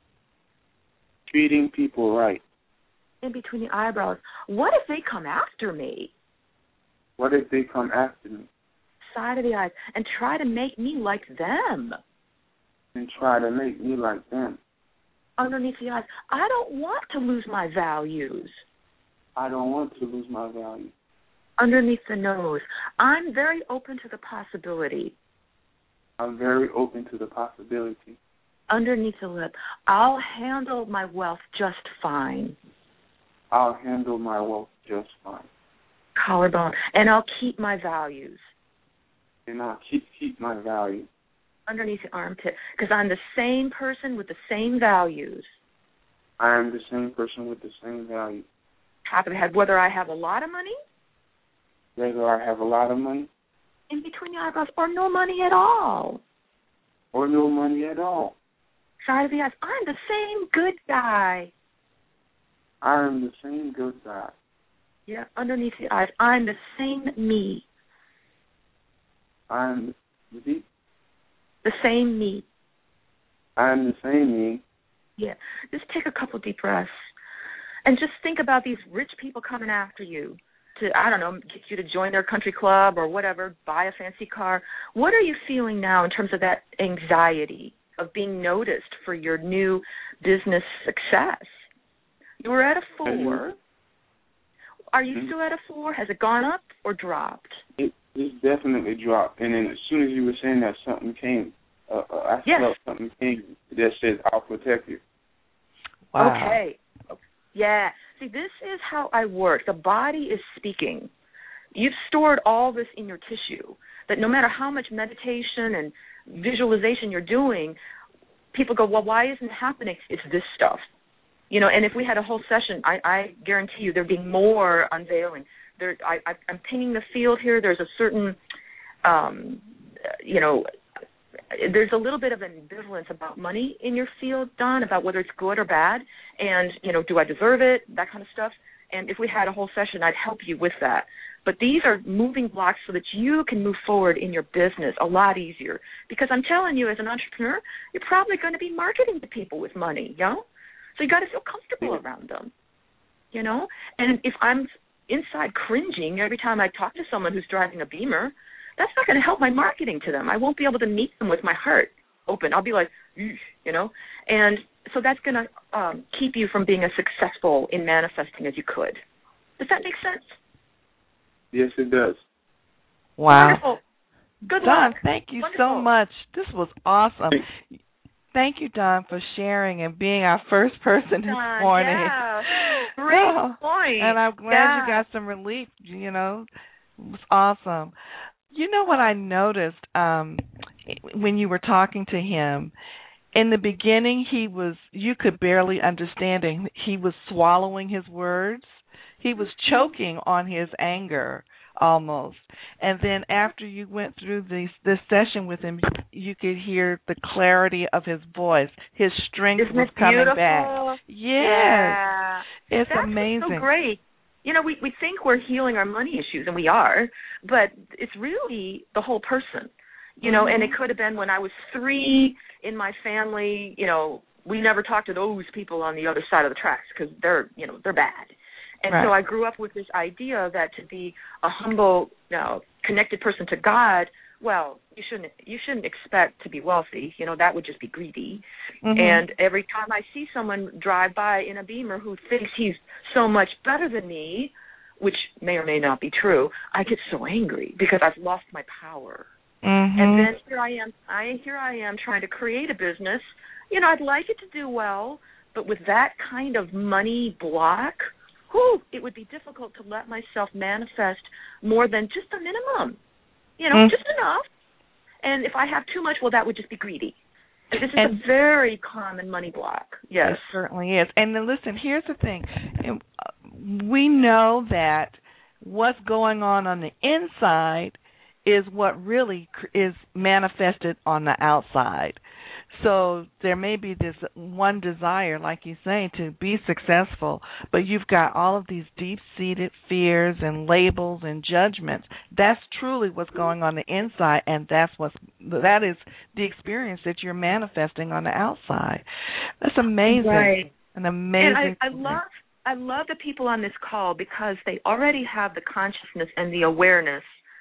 Treating people right. In between the eyebrows. What if they come after me? What if they come after me? Side of the eyes. And try to make me like them. And try to make me like them. Underneath the eyes. I don't want to lose my values. I don't want to lose my value. Underneath the nose. I'm very open to the possibility. I'm very open to the possibility. Underneath the lip. I'll handle my wealth just fine. I'll handle my wealth just fine. Collarbone. And I'll keep my values. And I'll keep keep my value. Underneath the armpit. Because I'm the same person with the same values. I am the same person with the same value. Top of the head. Whether I have a lot of money. Whether I have a lot of money. In between the eyebrows. Or no money at all. Or no money at all. Side of the eyes. I'm the same good guy. I am the same good guy. Yeah, underneath the eyes. I'm the same me. I'm the, the same me. I'm the same me. Yeah. Just take a couple deep breaths. And just think about these rich people coming after you to, I don't know, get you to join their country club or whatever, buy a fancy car. What are you feeling now in terms of that anxiety of being noticed for your new business success? You were at a four. Are you mm-hmm. still at a four? Has it gone up or dropped? It, it's definitely dropped. And then as soon as you were saying that, something came. Uh, uh, I yes. felt something came that says, I'll protect you. Wow. Okay. Yeah. See, this is how I work. The body is speaking. You've stored all this in your tissue, that no matter how much meditation and visualization you're doing, people go, well, why isn't it happening? It's this stuff. You know, and if we had a whole session, I, I guarantee you there'd be more unveiling. There, I, I, I'm pinging the field here. There's a certain, um, you know, there's a little bit of ambivalence about money in your field, Don, about whether it's good or bad, and, you know, do I deserve it, that kind of stuff. And if we had a whole session, I'd help you with that. But these are moving blocks so that you can move forward in your business a lot easier. Because I'm telling you, as an entrepreneur, you're probably going to be marketing to people with money, you know? So you got to feel comfortable around them, you know? And if I'm inside cringing every time I talk to someone who's driving a Beamer, that's not going to help my marketing to them. I won't be able to meet them with my heart open. I'll be like, you know? And so that's going to um, keep you from being as successful in manifesting as you could. Does that make sense? Yes, it does. Wow. Wonderful. Good Don, luck. thank you Wonderful. so much. This was awesome. Thank you, Don, for sharing and being our first person this Don, morning. Yeah. Great Oh, point. and I'm glad yeah. you got some relief, you know. It was awesome. You know what I noticed um, when you were talking to him? In the beginning, he was, you could barely understand him. He was swallowing his words. He was choking on his anger almost. And then after you went through this, this session with him, you could hear the clarity of his voice. His strength Isn't was it coming beautiful? back. Yes. Yeah. It's That's amazing. so great. You know, we, we think we're healing our money issues, and we are, but it's really the whole person. You know, mm-hmm. and it could have been when I was three in my family, you know, we never talked to those people on the other side of the tracks because they're, you know, they're bad. And right. so I grew up with this idea that to be a humble, you know, connected person to God, well, you shouldn't you shouldn't expect to be wealthy. You know, that would just be greedy. Mm-hmm. And every time I see someone drive by in a Beamer who thinks he's so much better than me, which may or may not be true, I get so angry because I've lost my power. Mm-hmm. And then here I am, I here I am trying to create a business. You know, I'd like it to do well, but with that kind of money block, whew, it would be difficult to let myself manifest more than just the minimum. You know, mm-hmm. just enough. And if I have too much, well, that would just be greedy. And this is and a very common money block. Yes, it certainly is. And then listen, here's the thing: we know that what's going on on the inside is what really is manifested on the outside. So there may be this one desire, like you say, to be successful, but you've got all of these deep-seated fears and labels and judgments. That's truly what's going on the inside, and that's what's that is the experience that you're manifesting on the outside. That's amazing. Right. An amazing. And I, I love I love the people on this call because they already have the consciousness and the awareness.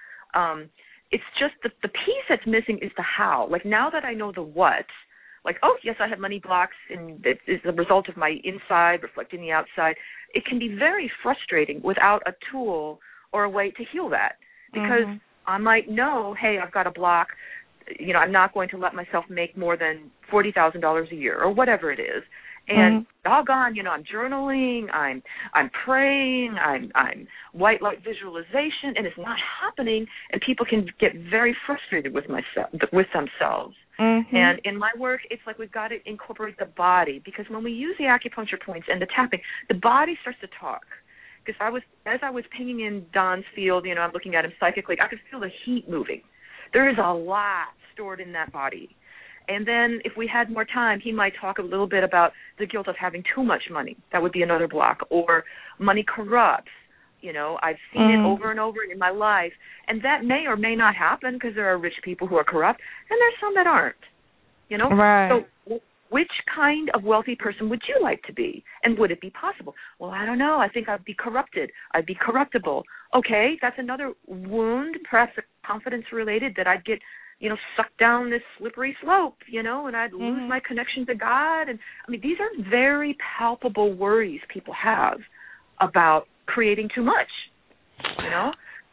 Um, it's just the, the piece that's missing is the how. Like, now that I know the what, like, oh, yes, I have money blocks, and it is the result of my inside reflecting the outside, it can be very frustrating without a tool or a way to heal that. Because mm-hmm. I might know, hey, I've got a block, you know, I'm not going to let myself make more than forty thousand dollars a year or whatever it is. And mm-hmm. doggone, you know, I'm journaling, I'm I'm praying, I'm I'm white light visualization, and it's not happening. And people can get very frustrated with myself, with themselves. Mm-hmm. And in my work, it's like we've got to incorporate the body, because when we use the acupuncture points and the tapping, the body starts to talk. Because I was, as I was pinging in Don's field, you know, I'm looking at him psychically, I could feel the heat moving. There is a lot stored in that body. And then if we had more time, he might talk a little bit about the guilt of having too much money. That would be another block. Or money corrupts. You know, I've seen mm. it over and over in my life. And that may or may not happen because there are rich people who are corrupt, and there's some that aren't. You know? Right. So which kind of wealthy person would you like to be? And would it be possible? Well, I don't know. I think I'd be corrupted. I'd be corruptible. Okay, that's another wound, perhaps confidence-related, that I'd get, you know, sucked down this slippery slope, you know, and I'd mm-hmm. lose my connection to God. And I mean, these are very palpable worries people have about creating too much, you know.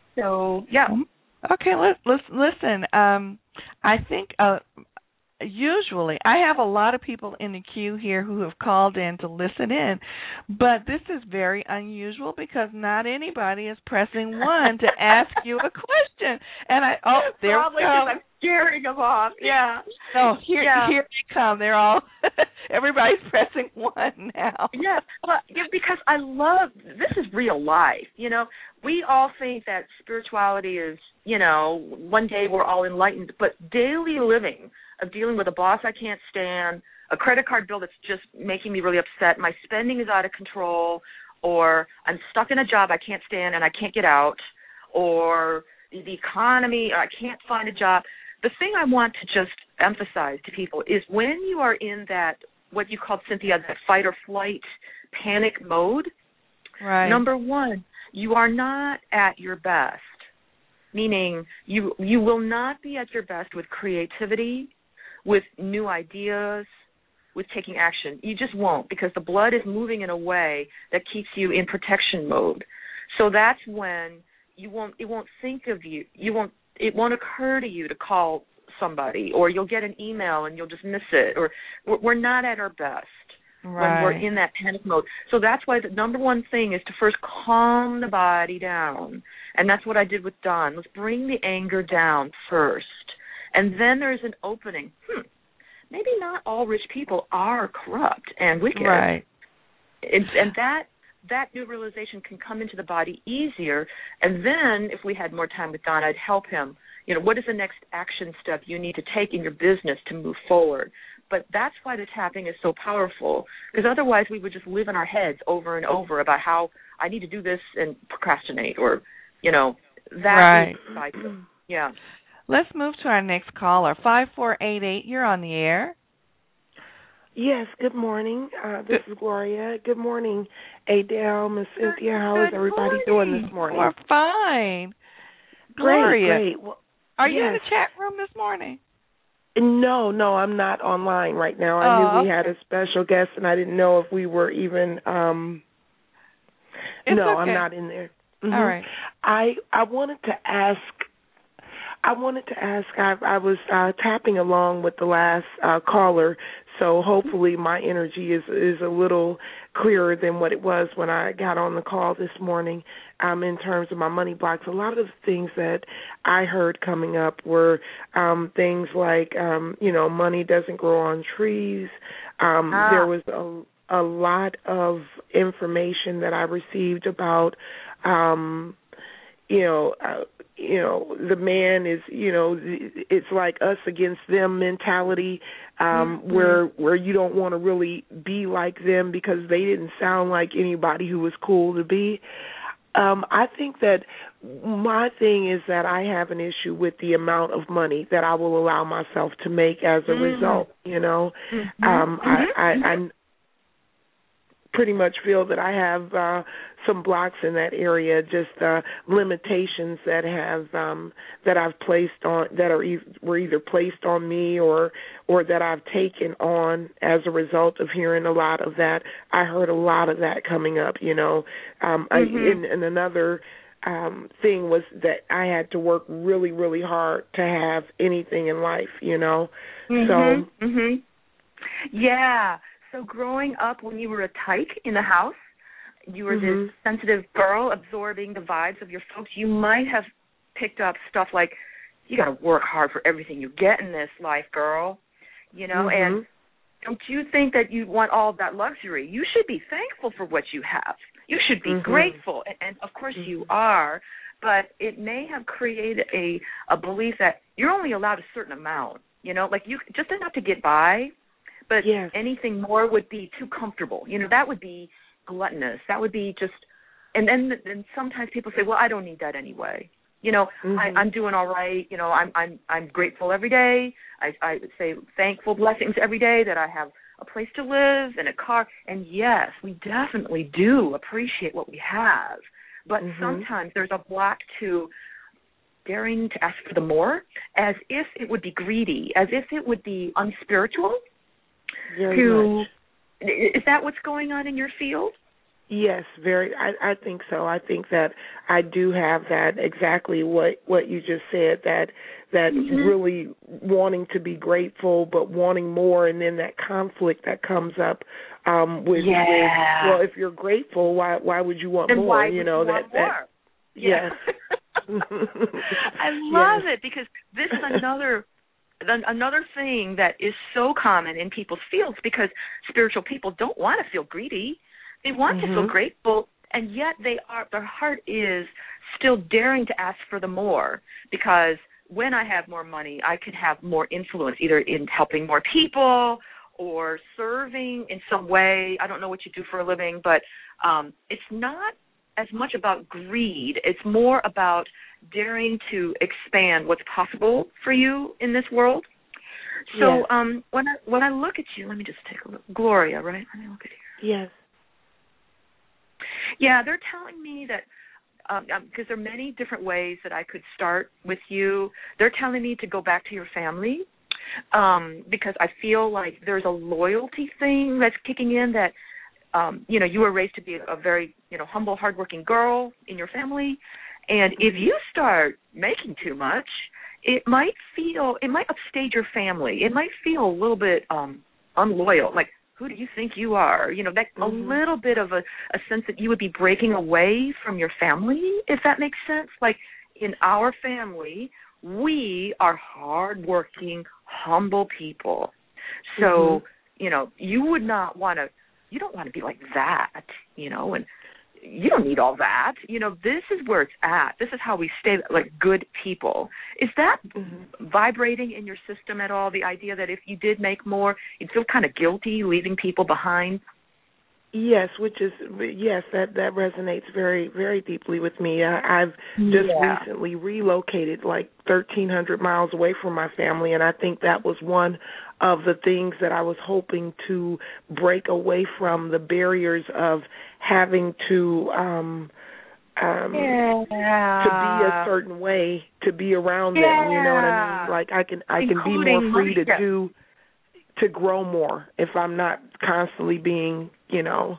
So, yeah. Okay, let's, let's listen. Um, I think uh, usually I have a lot of people in the queue here who have called in to listen in, but this is very unusual because not anybody is pressing one to ask you a question. And I oh, there Probably because I'm scaring them off. Yeah. No, here, yeah. here they come. They're all, everybody's pressing one now. Yeah, well, yeah, because I love, this is real life, you know. We all think that spirituality is, you know, one day we're all enlightened, but daily living of dealing with a boss I can't stand, a credit card bill that's just making me really upset, my spending is out of control, or I'm stuck in a job I can't stand and I can't get out, or the economy, I can't find a job. The thing I want to just emphasize to people is when you are in that, what you called, Cynthia, that fight or flight panic mode, right. Number one, you are not at your best, meaning you you will not be at your best with creativity, with new ideas, with taking action. You just won't, because the blood is moving in a way that keeps you in protection mode. So that's when you won't it won't think of you. You won't it won't occur to you to call somebody, or you'll get an email and you'll just miss it, or we're not at our best right. when we're in that panic mode. So that's why the number one thing is to first calm the body down. And that's what I did with Don. Let's bring the anger down first. And then there's an opening. Hmm, maybe not all rich people are corrupt and wicked. Right. And, and that that new realization can come into the body easier. And then if we had more time with Don, I'd help him. You know, what is the next action step you need to take in your business to move forward? But that's why the tapping is so powerful, because otherwise we would just live in our heads over and over about how I need to do this and procrastinate, or, you know, that right. is the cycle. Yeah. Let's move to our next caller. five four eight eight, you're on the air. Yes, good morning. Uh, this is Gloria. Good morning, Adele, Miss Cynthia. How is everybody doing this morning? We're fine. Gloria. Great, great. Well, Are yes. you in the chat room this morning? No, no, I'm not online right now. I oh, knew we okay. had a special guest, and I didn't know if we were even um it's No, okay. I'm not in there. Mm-hmm. All right. I I wanted to ask I wanted to ask I I was uh tapping along with the last uh caller, so hopefully my energy is is a little clearer than what it was when I got on the call this morning. Um, in terms of my money blocks, a lot of the things that I heard coming up were um, things like, um, you know, money doesn't grow on trees. Um, ah. There was a, a lot of information that I received about, um, you know, uh, you know, the man is, you know, it's like us against them mentality, um, mm-hmm. where where you don't want to really be like them because they didn't sound like anybody who was cool to be. Um, I think that my thing is that I have an issue with the amount of money that I will allow myself to make as a mm-hmm. result, you know. Mm-hmm. Um, mm-hmm. I, I, I pretty much feel that I have uh, some blocks in that area, just uh, limitations that have um, that I've placed on that are e- were either placed on me or or that I've taken on as a result of hearing a lot of that. I heard a lot of that coming up, you know. Um, mm-hmm. I, and, and another um, thing was that I had to work really, really hard to have anything in life, you know. Mm-hmm. So, mm-hmm. yeah. So growing up when you were a tyke in the house, you were mm-hmm. this sensitive girl absorbing the vibes of your folks, you might have picked up stuff like, you got to work hard for everything you get in this life, girl. You know, mm-hmm. and don't you think that you want all of that luxury? You should be thankful for what you have. You should be mm-hmm. grateful, and, and of course mm-hmm. you are, but it may have created a, a belief that you're only allowed a certain amount, you know, like you just enough to get by. But yes. anything more would be too comfortable. You know, that would be gluttonous. That would be just, and then and sometimes people say, well, I don't need that anyway. You know, mm-hmm. I, I'm doing all right. You know, I'm I'm I'm grateful every day. I, I say thankful blessings every day that I have a place to live and a car. And yes, we definitely do appreciate what we have. But mm-hmm. sometimes there's a block to daring to ask for the more, as if it would be greedy, as if it would be unspiritual. Very to, much. Is that what's going on in your field? Yes, very. I, I think so. I think that I do have that exactly what, what you just said, that that mm-hmm. really wanting to be grateful but wanting more, and then that conflict that comes up um, with, yeah. with, well, if you're grateful, why why would you want then more? Why you would know you that want that. More? Yes. I love yes. it, because this is another. Another thing that is so common in people's fields, because spiritual people don't want to feel greedy. They want mm-hmm. to feel grateful, and yet they are. Their heart is still daring to ask for the more, because when I have more money, I can have more influence, either in helping more people or serving in some way. I don't know what you do for a living, but um, it's not as much about greed. It's more about daring to expand what's possible for you in this world. So yes. um, when I when I look at you, let me just take a look. Gloria, right? Let me look at you. Yes. Yeah, they're telling me that, um, because there are many different ways that I could start with you. They're telling me to go back to your family, um, because I feel like there's a loyalty thing that's kicking in, that um, you know, you were raised to be a very, you know, humble, hardworking girl in your family. And if you start making too much, it might feel, it might upstage your family. It might feel a little bit um, unloyal, like, who do you think you are? You know, that mm-hmm. a little bit of a, a sense that you would be breaking away from your family, if that makes sense. Like, in our family, we are hardworking, humble people. So, mm-hmm. you know, you would not want to, you don't want to be like that, you know, and you don't need all that. You know, this is where it's at. This is how we stay like good people. Is that mm-hmm. vibrating in your system at all, the idea that if you did make more, you'd feel kind of guilty leaving people behind? Yes, which is, yes, that, that resonates very, very deeply with me. I, I've just yeah. recently relocated like thirteen hundred miles away from my family, and I think that was one of the things that I was hoping to break away from, the barriers of having to um, um, yeah. to be a certain way, to be around yeah. them, you know what I mean? Like I can, I can Including be more free to yeah. do, to grow more if I'm not constantly being, you know,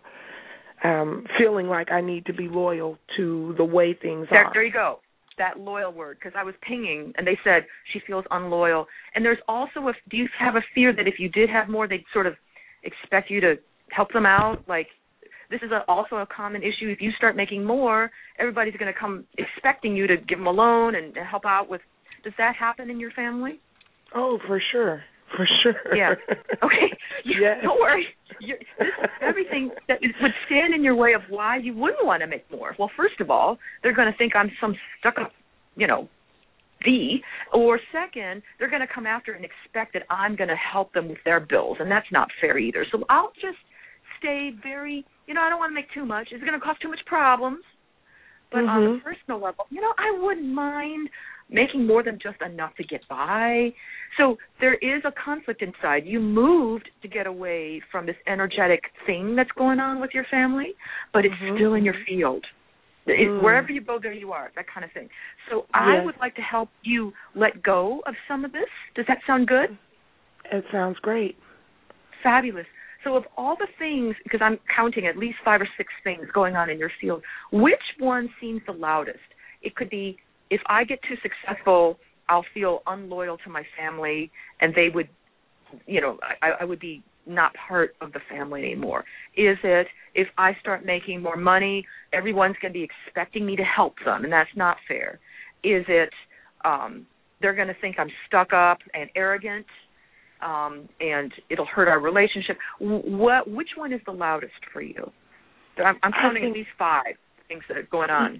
um, feeling like I need to be loyal to the way things there, are. There you go, that loyal word, because I was pinging, and they said she feels unloyal. And there's also, a, do you have a fear that if you did have more, they'd sort of expect you to help them out? Like, this is a, also a common issue. If you start making more, everybody's going to come expecting you to give them a loan and help out with. Does that happen in your family? Oh, for sure. For sure. Yeah. Okay. You, yes. Don't worry. You're, everything that is, would stand in your way of why you wouldn't want to make more. Well, first of all, they're going to think I'm some stuck-up, you know, V. Or second, they're going to come after and expect that I'm going to help them with their bills, and that's not fair either. So I'll just stay very, you know, I don't want to make too much. It's going to cause too much problems. But mm-hmm. on a personal level, you know, I wouldn't mind making more than just enough to get by. So there is a conflict inside. You moved to get away from this energetic thing that's going on with your family, but it's mm-hmm. still in your field. Mm. Wherever you go, there you are, that kind of thing. So I yes. would like to help you let go of some of this. Does that sound good? It sounds great. Fabulous. So of all the things, because I'm counting at least five or six things going on in your field, which one seems the loudest? It could be, if I get too successful, I'll feel unloyal to my family, and they would, you know, I, I would be not part of the family anymore. Is it, if I start making more money, everyone's going to be expecting me to help them, and that's not fair? Is it, um, they're going to think I'm stuck up and arrogant, um, and it'll hurt our relationship? What, which one is the loudest for you? I'm, I'm counting think, at least five things that are going on.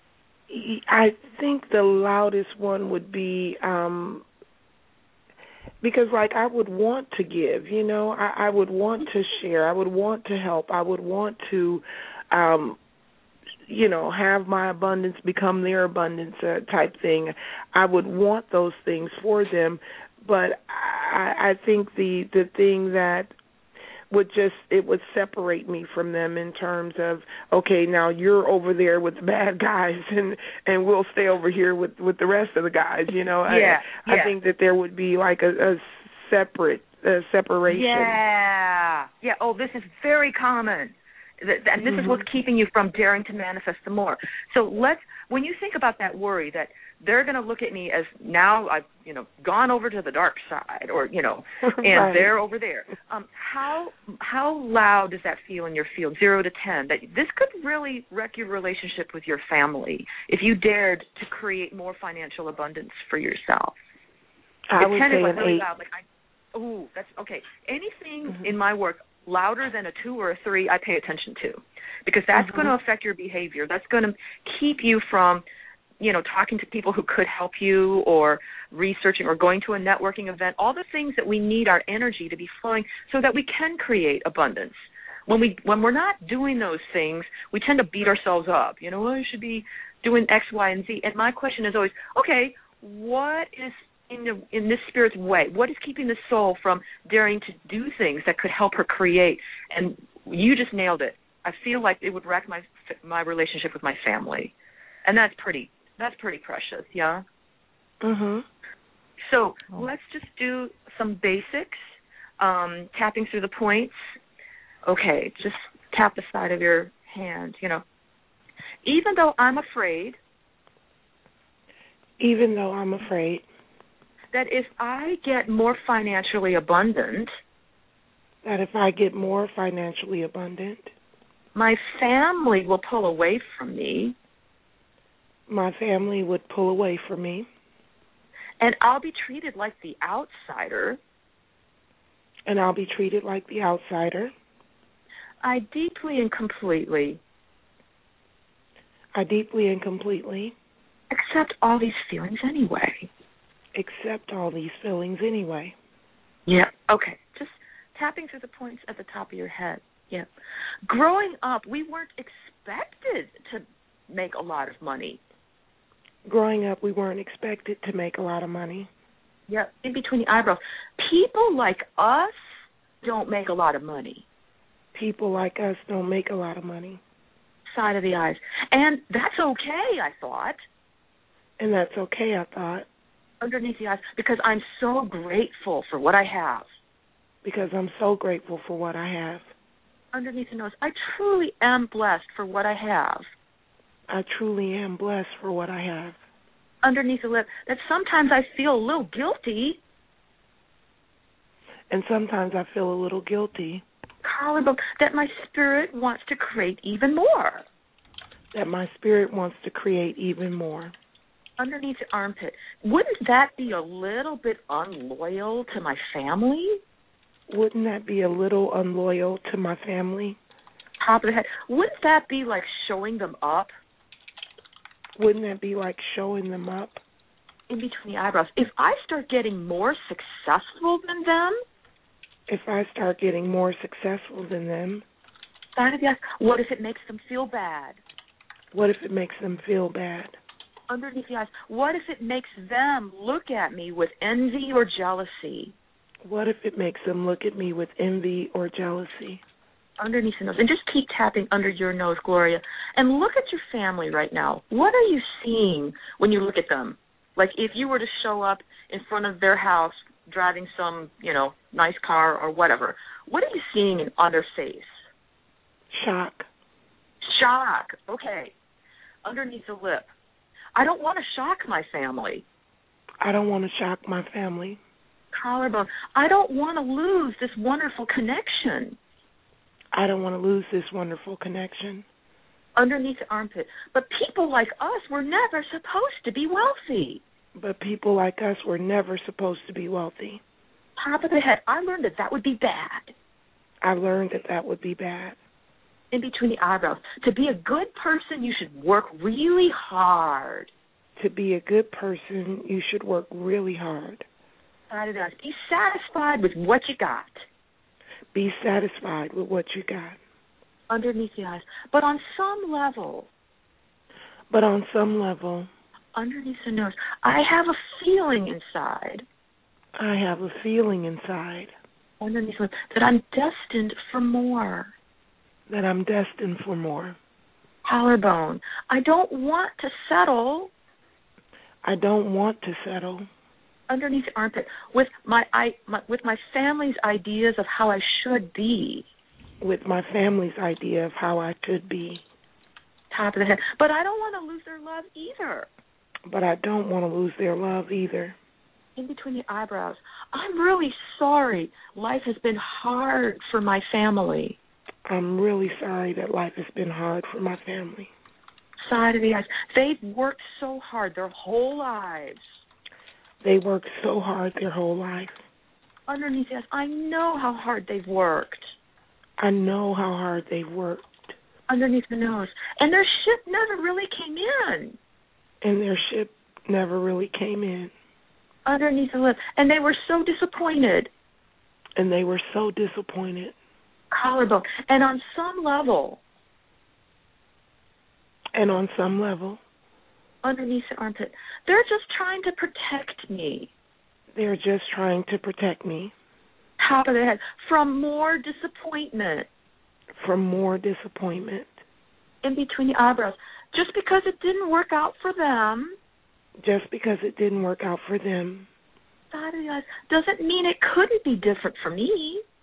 I think the loudest one would be, um, because, like, I would want to give, you know, I, I would want to share, I would want to help, I would want to, um, you know, have my abundance become their abundance uh, type thing. I would want those things for them, but I, I think the the thing that would just, it would separate me from them in terms of, okay, now you're over there with the bad guys, and and we'll stay over here with, with the rest of the guys, you know. Yeah, I, yeah. I think that there would be like a, a separate uh, separation. Yeah, yeah. Oh, this is very common. And this mm-hmm. is what's keeping you from daring to manifest the more. So let's, when you think about that worry that they're going to look at me as now I've, you know, gone over to the dark side, or, you know, and right. they're over there. Um, how how loud does that feel in your field, zero to ten? That this could really wreck your relationship with your family if you dared to create more financial abundance for yourself. I it's would ten say is like an really eight. loud. Like I, ooh, that's okay. Anything mm-hmm. in my work louder than a two or a three, I pay attention to, because that's mm-hmm. going to affect your behavior. That's going to keep you from, you know, talking to people who could help you, or researching, or going to a networking event, all the things that we need our energy to be flowing so that we can create abundance. When, we, when we're not doing those things, we tend to beat ourselves up. You know, well, you should be doing X, Y, and Z. And my question is always, okay, what is in, the, in this spirit's way? What is keeping the soul from daring to do things that could help her create? And you just nailed it. I feel like it would wreck my my relationship with my family. And that's pretty That's pretty precious, yeah? Mhm. So let's just do some basics, um, tapping through the points. Okay, just tap the side of your hand, you know. Even though I'm afraid. Even though I'm afraid. That if I get more financially abundant. That if I get more financially abundant. My family will pull away from me. My family would pull away from me. And I'll be treated like the outsider. And I'll be treated like the outsider. I deeply and completely. I deeply and completely. Accept all these feelings anyway. Accept all these feelings anyway. Yeah, okay. Just tapping through the points at the top of your head. Yeah. Growing up, we weren't expected to make a lot of money. Growing up, we weren't expected to make a lot of money. Yeah, in between the eyebrows. People like us don't make a lot of money. People like us don't make a lot of money. Side of the eyes. And that's okay, I thought. And that's okay, I thought. Underneath the eyes, because I'm so grateful for what I have. Because I'm so grateful for what I have. Underneath the nose, I truly am blessed for what I have. I truly am blessed for what I have. Underneath the lip, that sometimes I feel a little guilty. And sometimes I feel a little guilty. Collarbone, that my spirit wants to create even more. That my spirit wants to create even more. Underneath the armpit, wouldn't that be a little bit unloyal to my family? Wouldn't that be a little unloyal to my family? Top of the head, wouldn't that be like showing them up? Wouldn't that be like showing them up? In between the eyebrows. If I start getting more successful than them. If I start getting more successful than them. Side of the eyes, what if it makes them feel bad? What if it makes them feel bad? Underneath the eyes, what if it makes them look at me with envy or jealousy? What if it makes them look at me with envy or jealousy? Underneath the nose. And just keep tapping under your nose, Gloria. And look at your family right now. What are you seeing when you look at them? Like if you were to show up in front of their house driving some, you know, nice car or whatever, what are you seeing on their face? Shock. Shock. Okay. Underneath the lip. I don't want to shock my family. I don't want to shock my family. Collarbone. I don't want to lose this wonderful connection. I don't want to lose this wonderful connection. Underneath the armpit. But people like us were never supposed to be wealthy. But people like us were never supposed to be wealthy. Top of the head. I learned that that would be bad. I learned that that would be bad. In between the eyebrows. To be a good person, you should work really hard. To be a good person, you should work really hard. Side of the eyes. Be satisfied with what you got. Be satisfied with what you got. Underneath the eyes. But on some level. But on some level. Underneath the nose. I have a feeling inside. I have a feeling inside. Underneath the lip. That I'm destined for more. That I'm destined for more. Collarbone. I don't want to settle. I don't want to settle. Underneath the armpit, with my, I, my with my family's ideas of how I should be. With my family's idea of how I could be. Top of the head. But I don't want to lose their love either. But I don't want to lose their love either. In between the eyebrows. I'm really sorry. Life has been hard for my family. I'm really sorry that life has been hard for my family. Side of the eyes. They've worked so hard their whole lives. They worked so hard their whole life. Underneath the eyes. I know how hard they've worked. I know how hard they've worked. Underneath the nose. And their ship never really came in. And their ship never really came in. Underneath the lip. And they were so disappointed. And they were so disappointed. Collarbone. And on some level. And on some level. Underneath the armpit. They're just trying to protect me. They're just trying to protect me. Top of the head. From more disappointment. From more disappointment. In between the eyebrows. Just because it didn't work out for them. Just because it didn't work out for them. Side of the eyes. Doesn't mean it couldn't be different for me.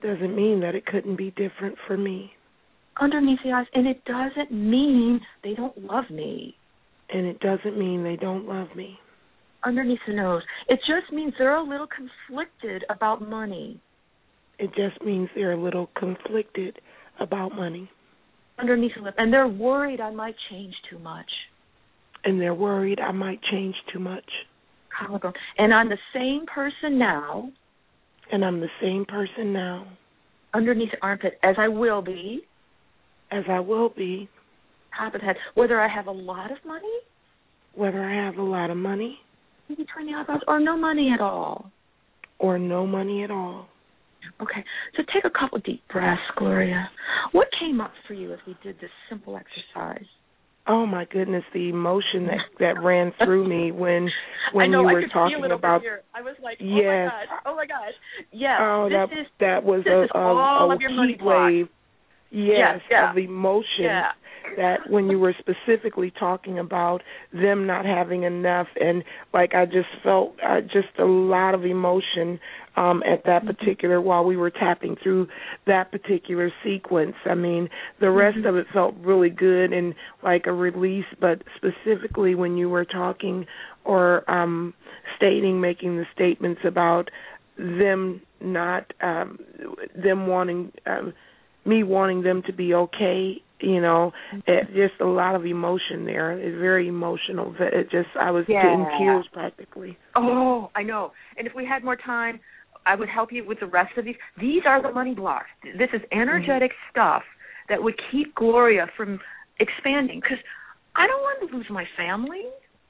doesn't mean that it couldn't be different for me. Underneath the eyes, and it doesn't mean they don't love me. And it doesn't mean they don't love me. Underneath the nose, it just means they're a little conflicted about money. It just means they're a little conflicted about money. Underneath the lip, and they're worried I might change too much. And they're worried I might change too much. Collarbone. And I'm the same person now. And I'm the same person now. Underneath the armpit, as I will be. As I will be. Top of the head. Whether I have a lot of money. Whether I have a lot of money. Between the eyebrows, or no money at all. Or no money at all. Okay, so take a couple deep breaths, Gloria. What came up for you as we did this simple exercise? Oh my goodness, the emotion that that ran through me when when I know, you I were could talking feel it about. Over here. I was like, oh yes. my gosh, oh my gosh, yes. Oh, this that is, that was this a, is a, all a of your money heat wave. Yes, yes yeah. of emotion. Yeah. That when you were specifically talking about them not having enough, and like I just felt uh, just a lot of emotion um, at that particular while we were tapping through that particular sequence. I mean, the rest mm-hmm. of it felt really good and like a release, but specifically when you were talking or um, stating, making the statements about them not, um, them wanting, um, me wanting them to be okay. You know, it, just a lot of emotion there. It's very emotional. It just, I was yeah. getting tears practically. Oh, I know. And if we had more time, I would help you with the rest of these. These are the money blocks. This is energetic mm-hmm. stuff that would keep Gloria from expanding. Because I don't want to lose my family.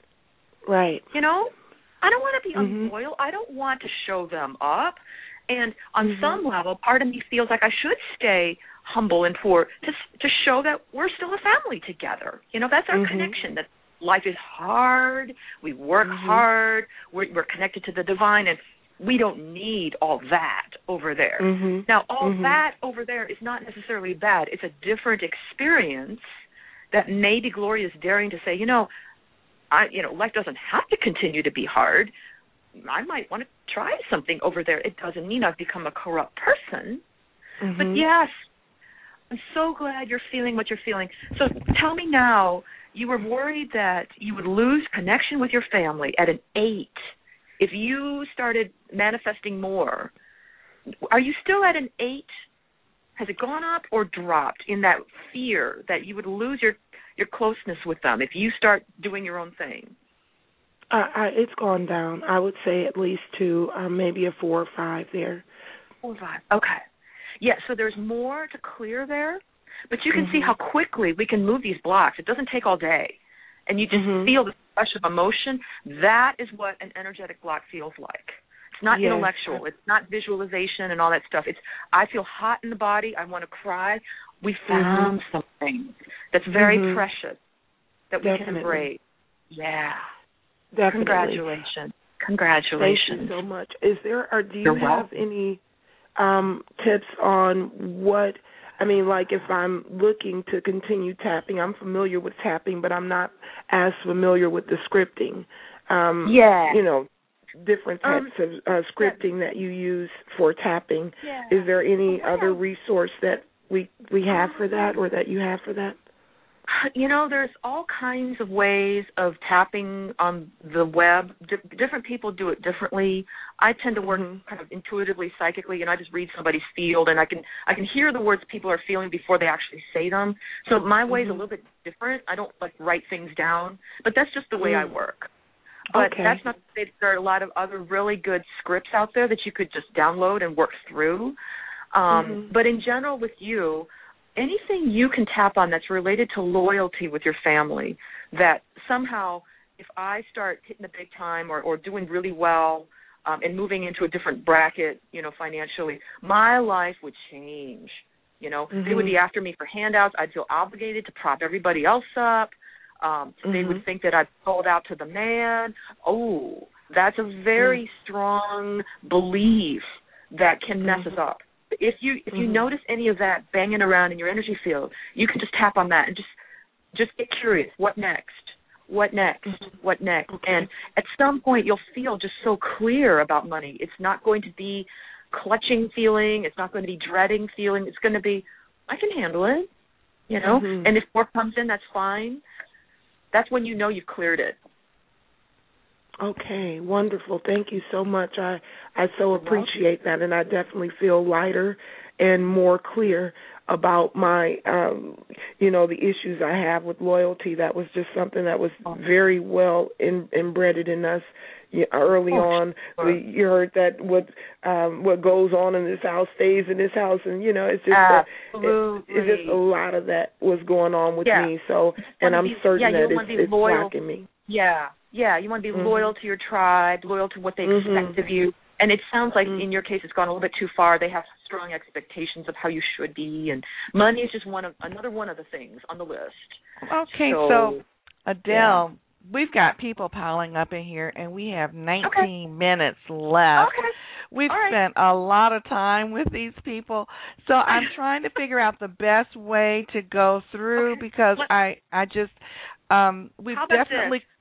Right. You know? I don't want to be mm-hmm. unloyal. I don't want to show them up. And on mm-hmm. some level, part of me feels like I should stay humble and poor to to show that we're still a family together. You know, that's our mm-hmm. connection, that life is hard, we work mm-hmm. hard, we're, we're connected to the divine, and we don't need all that over there. Mm-hmm. Now, all mm-hmm. that over there is not necessarily bad. It's a different experience that maybe Gloria is daring to say, you know, I, you know, life doesn't have to continue to be hard. I might want to try something over there. It doesn't mean I've become a corrupt person. Mm-hmm. But yes, I'm so glad you're feeling what you're feeling. So tell me now, you were worried that you would lose connection with your family at an eight. If you started manifesting more, are you still at an eight? Has it gone up or dropped in that fear that you would lose your, your closeness with them if you start doing your own thing? Uh, I, it's gone down. I would say at least to um, maybe a four or five there. Four or five. Okay. Yeah, so there's more to clear there, but you can mm-hmm. see how quickly we can move these blocks. It doesn't take all day. And you just mm-hmm. feel the rush of emotion. That is what an energetic block feels like. It's not yes. intellectual. It's not visualization and all that stuff. It's I feel hot in the body. I want to cry. We found mm-hmm. something that's very mm-hmm. precious that we Definitely. can embrace. Yeah. Definitely. Congratulations. Congratulations. Thank you so much. Is there, or do you You're have welcome. any um, tips on what, I mean, like if I'm looking to continue tapping, I'm familiar with tapping, but I'm not as familiar with the scripting. Um, yeah. You know, different types um, of uh, scripting yeah. that you use for tapping. Yeah. Is there any oh, other resource that we, we have for that or that you have for that? You know, there's all kinds of ways of tapping on the web. D- different people do it differently. I tend to work mm-hmm. kind of intuitively, psychically, and I just read somebody's field, and I can I can hear the words people are feeling before they actually say them. So my way is mm-hmm. a little bit different. I don't like write things down, but that's just the way mm. I work. But okay. that's not to say that there are a lot of other really good scripts out there that you could just download and work through. Um, mm-hmm. But in general, with you, anything you can tap on that's related to loyalty with your family, that somehow if I start hitting the big time or, or doing really well um, and moving into a different bracket, you know, financially, my life would change. You know, mm-hmm. they would be after me for handouts. I'd feel obligated to prop everybody else up. Um, mm-hmm. They would think that I've sold out to the man. Oh, that's a very mm-hmm. strong belief that can mess mm-hmm. us up. If you if you mm-hmm. notice any of that banging around in your energy field, you can just tap on that and just just get curious. What next? What next? Mm-hmm. What next? Okay. And at some point, you'll feel just so clear about money. It's not going to be clutching feeling. It's not going to be dreading feeling. It's going to be, I can handle it, you know. Mm-hmm. And if more comes in, that's fine. That's when you know you've cleared it. Okay, wonderful. Thank you so much. I, I so appreciate that, and I definitely feel lighter and more clear about my, um, you know, the issues I have with loyalty. That was just something that was very well in, embedded in us early oh, on. Sure. You heard that what um, what goes on in this house stays in this house, and you know, it's just a, it, it's just a lot of that was going on with yeah. me. So, and I'm be, certain yeah, that it's, it's blocking me. Yeah, yeah. You want to be mm-hmm. loyal to your tribe, loyal to what they mm-hmm. expect of you. And it sounds like mm-hmm. in your case it's gone a little bit too far. They have strong expectations of how you should be, and money is just one of another one of the things on the list. Okay, so, so Adele, yeah. we've got people piling up in here, and we have nineteen okay. minutes left. Okay. We've All spent right. a lot of time with these people, so I'm trying to figure out the best way to go through okay. because Let, I, I just, um, we've how about definitely. This?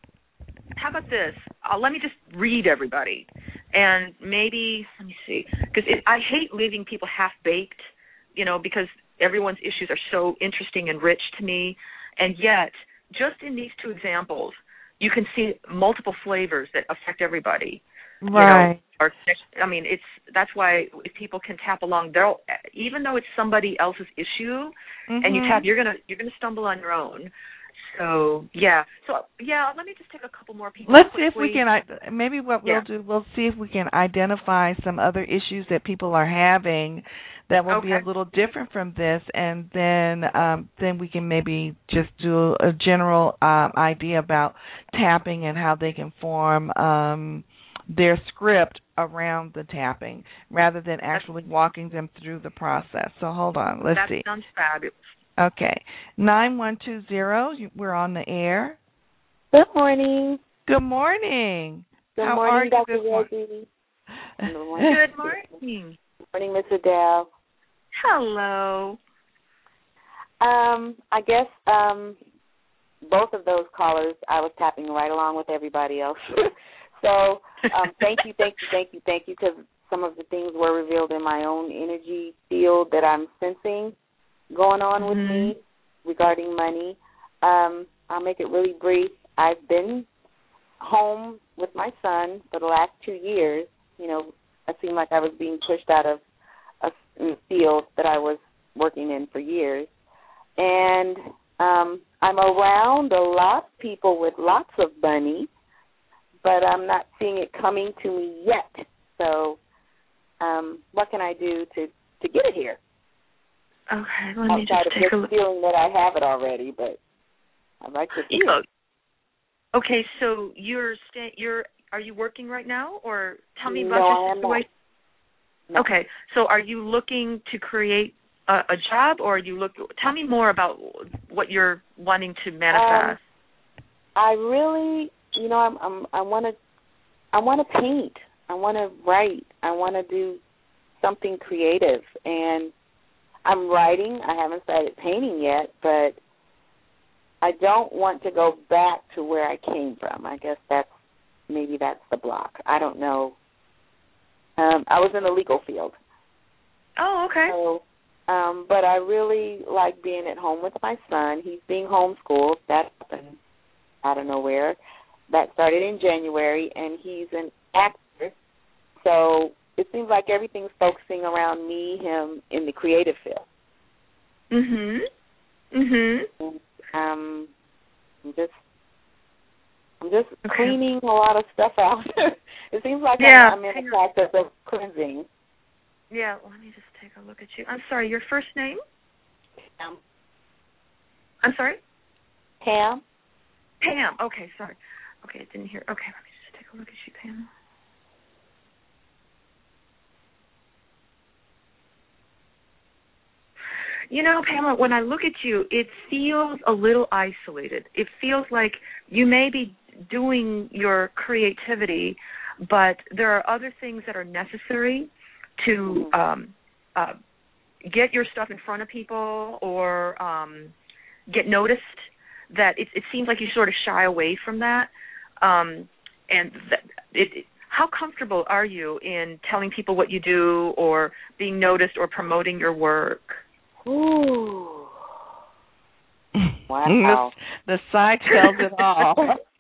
How about this? Uh, let me just read everybody, and maybe let me see, because I hate leaving people half baked, you know, because everyone's issues are so interesting and rich to me, and yet just in these two examples, you can see multiple flavors that affect everybody. Right. You know, or, I mean, it's that's why if people can tap along, they'll even though it's somebody else's issue, mm-hmm. and you tap, you're gonna you're gonna stumble on your own. So yeah, so yeah. Let me just take a couple more people. Let's quickly. see if we can. Maybe what we'll yeah. do, we'll see if we can identify some other issues that people are having that will okay. be a little different from this, and then um, then we can maybe just do a general um, idea about tapping and how they can form um, their script around the tapping, rather than actually walking them through the process. So hold on, let's that see. That sounds fabulous. Okay, nine one two zero, we're on the air. Good morning. Good morning. Good How morning, are you Doctor this morning? Good morning. Good morning. Good morning, Miss Adele. Hello. Um, I guess um, both of those callers, I was tapping right along with everybody else. so um, thank you, thank you, thank you, thank you, because some of the things were revealed in my own energy field that I'm sensing going on with mm-hmm. me regarding money. Um, I'll make it really brief. I've been home with my son for the last two years. You know, it seemed like I was being pushed out of a field that I was working in for years. And um, I'm around a lot of people with lots of money, but I'm not seeing it coming to me yet. So um, what can I do to, to get it here? Okay, let me Outside just take a look. Feeling that I have it already, but I'd like to feel it. Okay, so you're sta- you're are you working right now, or tell me about no, your I situation? am not. No. Okay, so are you looking to create a, a job, or are you look? Tell me more about what you're wanting to manifest. Um, I really, you know, I'm, I'm I want to I want to paint. I want to write. I want to do something creative, and I'm writing. I haven't started painting yet, but I don't want to go back to where I came from. I guess that's maybe that's the block. I don't know. Um, I was in the legal field. Oh, okay. So, um, but I really like being at home with my son. He's being homeschooled. That happened out of nowhere. That started in January, and he's an actor. So it seems like everything's focusing around me, him, in the creative field. Mhm. Mhm. And, um, I'm just, I'm just okay. cleaning a lot of stuff out. It seems like yeah. I'm, I'm in a process of cleansing. Yeah. Let me just take a look at you. I'm sorry. Your first name? Pam. I'm sorry. Pam. Pam. Okay. Sorry. Okay. I didn't hear. Okay. Let me just take a look at you, Pam. You know, Pamela, when I look at you, it feels a little isolated. It feels like you may be doing your creativity, but there are other things that are necessary to um, uh, get your stuff in front of people or um, get noticed, that it, it seems like you sort of shy away from that. Um, and that it, it, how comfortable are you in telling people what you do or being noticed or promoting your work? Ooh. Wow. the, the site tells it all.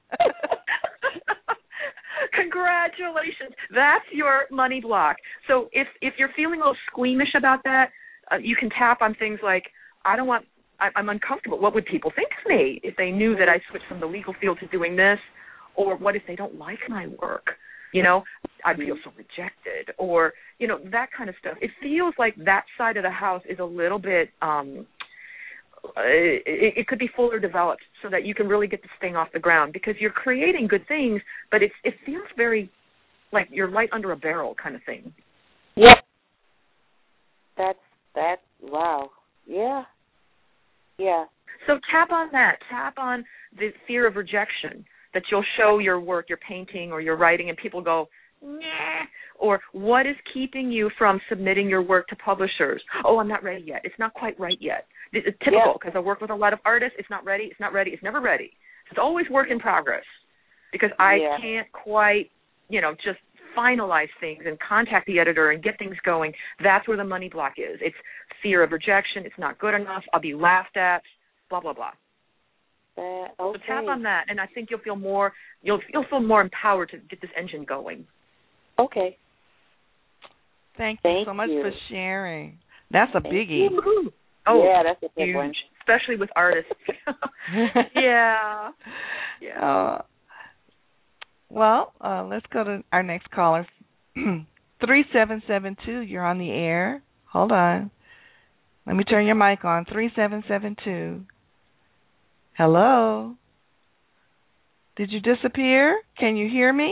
Congratulations. That's your money block. So if if you're feeling a little squeamish about that, uh, you can tap on things like, I don't want, I, I'm uncomfortable. What would people think of me if they knew that I switched from the legal field to doing this? Or what if they don't like my work? You know, I'd feel so rejected. Or, you know, that kind of stuff. It feels like that side of the house is a little bit, um, it, it could be fuller developed so that you can really get this thing off the ground, because you're creating good things, but it's, it feels very like you're light under a barrel kind of thing. Yep. That's, that's, wow. Yeah. Yeah. So tap on that. Tap on the fear of rejection, that you'll show your work, your painting or your writing, and people go, nah. Or what is keeping you from submitting your work to publishers? Oh, I'm not ready yet. It's not quite right yet. It's typical, because I work with a lot of artists. It's not ready. It's not ready. It's never ready. It's always work in progress, because I yeah. can't quite, you know, just finalize things and contact the editor and get things going. That's where the money block is. It's fear of rejection. It's not good enough. I'll be laughed at, blah, blah, blah. Uh, okay. So tap on that, and I think you'll feel more, you'll, you'll feel more empowered to get this engine going. Okay. Thank you Thank so much you. for sharing. That's a Thank biggie. you. Oh, yeah, that's a big huge, one. especially with artists. yeah. Yeah. Uh, well, uh, let's go to our next caller. three seven seven two, you're on the air. Hold on. Let me turn your mic on. three seven seven two. Hello? Did you disappear? Can you hear me?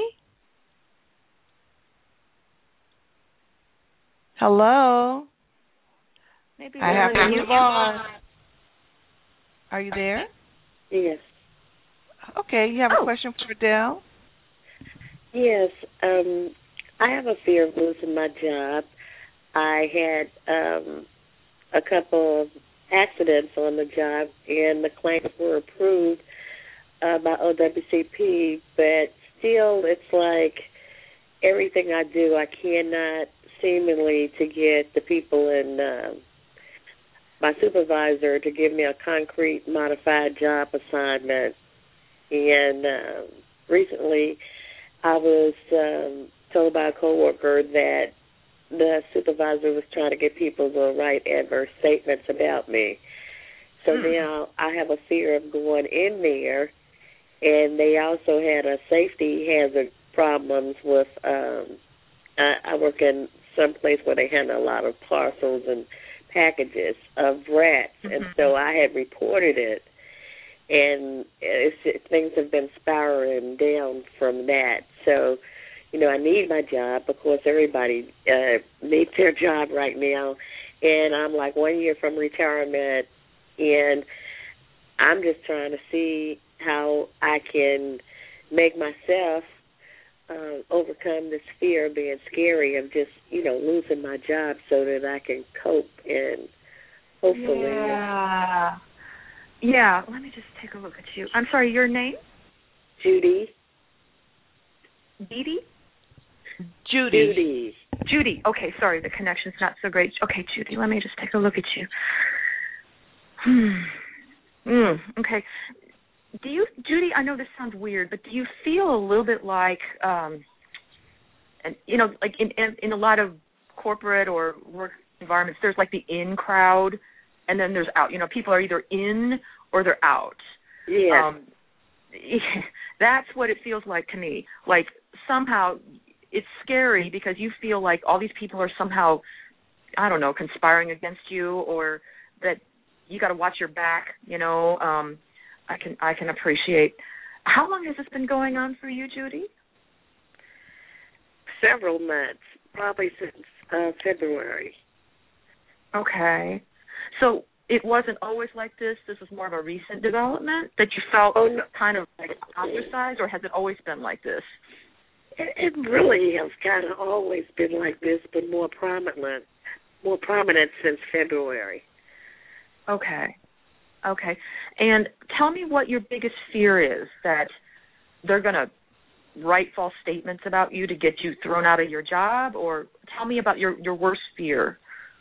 Hello? Maybe I have to move on. Are you there? Yes. Okay, you have Oh. a question for Adele? Yes. Um, I have a fear of losing my job. I had um, a couple of accidents on the job, and the claims were approved uh, by O W C P, but still it's like everything I do, I cannot seemingly to get the people in uh, my supervisor to give me a concrete modified job assignment. And uh, recently I was um, told by a coworker that the supervisor was trying to get people to write adverse statements about me. So mm. now I have a fear of going in there, and they also had a safety hazard problems with, um, I, I work in some place where they handle a lot of parcels and packages of rats, mm-hmm. and so I had reported it, and it's, things have been spiraling down from that. So, you know, I need my job. Of course, everybody uh, needs their job right now, and I'm like one year from retirement, and I'm just trying to see how I can make myself uh, overcome this fear of being scary of just, you know, losing my job so that I can cope and hopefully. Yeah. Yeah. Let me just take a look at you. I'm sorry, your name? Judy. Dee Dee? Judy. Judy. Judy. Okay, sorry, the connection's not so great. Okay, Judy, let me just take a look at you. Hmm. Mm, okay. Do you, Judy, I know this sounds weird, but do you feel a little bit like, um, and you know, like in, in in a lot of corporate or work environments, there's like the in crowd, and then there's out. You know, people are either in or they're out. Yeah. Um, that's what it feels like to me. Like somehow it's scary because you feel like all these people are somehow, I don't know, conspiring against you, or that you got to watch your back. You know. Um, I can I can appreciate. How long has this been going on for you, Judy? Several months, probably since uh, February. Okay. So it wasn't always like this? This was more of a recent development that you felt oh, no. kind of like ostracized, or has it always been like this? It, it really has kind of always been like this, but more prominent, more prominent since February. Okay. Okay. And tell me what your biggest fear is, that they're going to write false statements about you to get you thrown out of your job? Or tell me about your, your worst fear.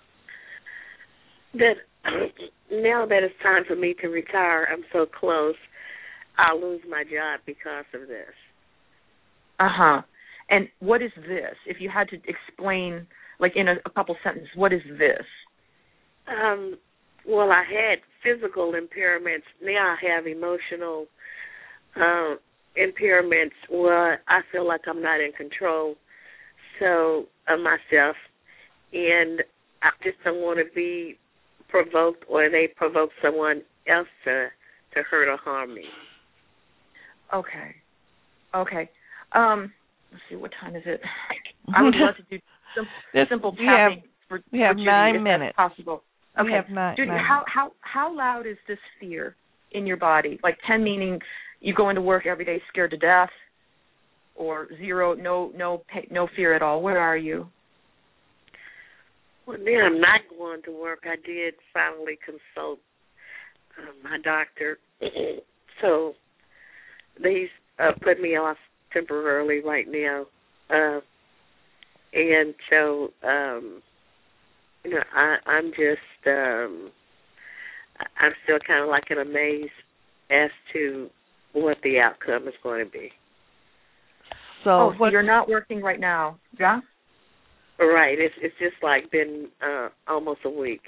That now that it's time for me to retire, I'm so close, I'll lose my job because of this. Uh-huh. And what is this? If you had to explain, like in a, a couple sentences, what is this? Um, well, I had physical impairments. Now I have emotional uh, impairments where I feel like I'm not in control so of myself, and I just don't want to be provoked or they provoke someone else to, to hurt or harm me. Okay. Okay. Um, let's see, what time is it? I would love to do simple, simple tapping have, for, we have for nine Judy, if minutes. that's possible. Okay. We have nine, Judy, nine how, how, how loud is this fear in your body? Like ten meaning you go into work every day scared to death, or zero, no no pay, no fear at all. Where are you? Well, now I'm not going to work. I did finally consult uh, my doctor. So they uh, put me off temporarily right now. Uh, and so, um, you know, I, I'm just, um, I'm still kind of like in a maze as to what the outcome is going to be. So, oh, so you're not working right now, yeah? Right. It's it's just like been uh, almost a week.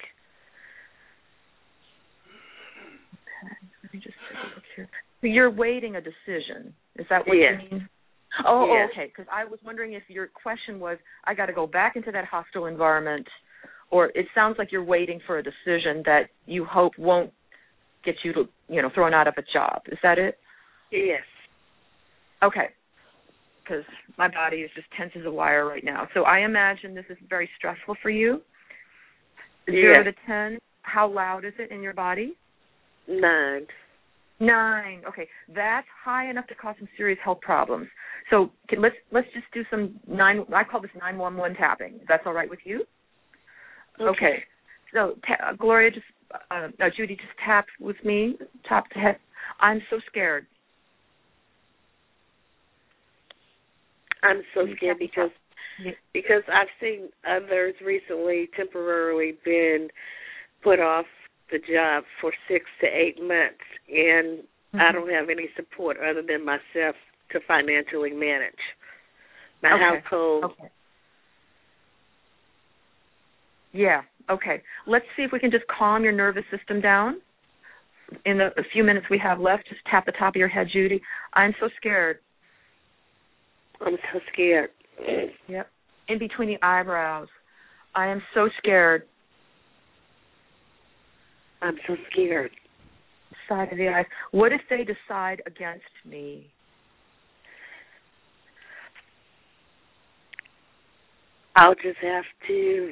Okay. Let me just take a look here. So you're waiting a decision. Is that what yes. you mean? Oh, yes. okay. Because I was wondering if your question was, I got to go back into that hostile environment, or it sounds like you're waiting for a decision that you hope won't get you to, you know, thrown out of a job. Is that it? Yes. Okay. Because my body is just tense as a wire right now. So I imagine this is very stressful for you. Zero yes. to ten, how loud is it in your body? Nine. Nine. Okay, that's high enough to cause some serious health problems. So can, let's let's just do some nine. I call this nine one one tapping. Is that all right with you? Okay. okay. So ta- Gloria, just uh, no, Judy, just tap with me, top to head. I'm so scared. I'm so scared because because I've seen others recently temporarily been put off the job for six to eight months, and mm-hmm. I don't have any support other than myself to financially manage my okay. household. Okay. Yeah, okay. Let's see if we can just calm your nervous system down. In the a few minutes we have left, just tap the top of your head, Judy. I'm so scared. I'm so scared. Yep. In between the eyebrows. I am so scared. I'm so scared. Side of the eyes. What if they decide against me? I'll just have to,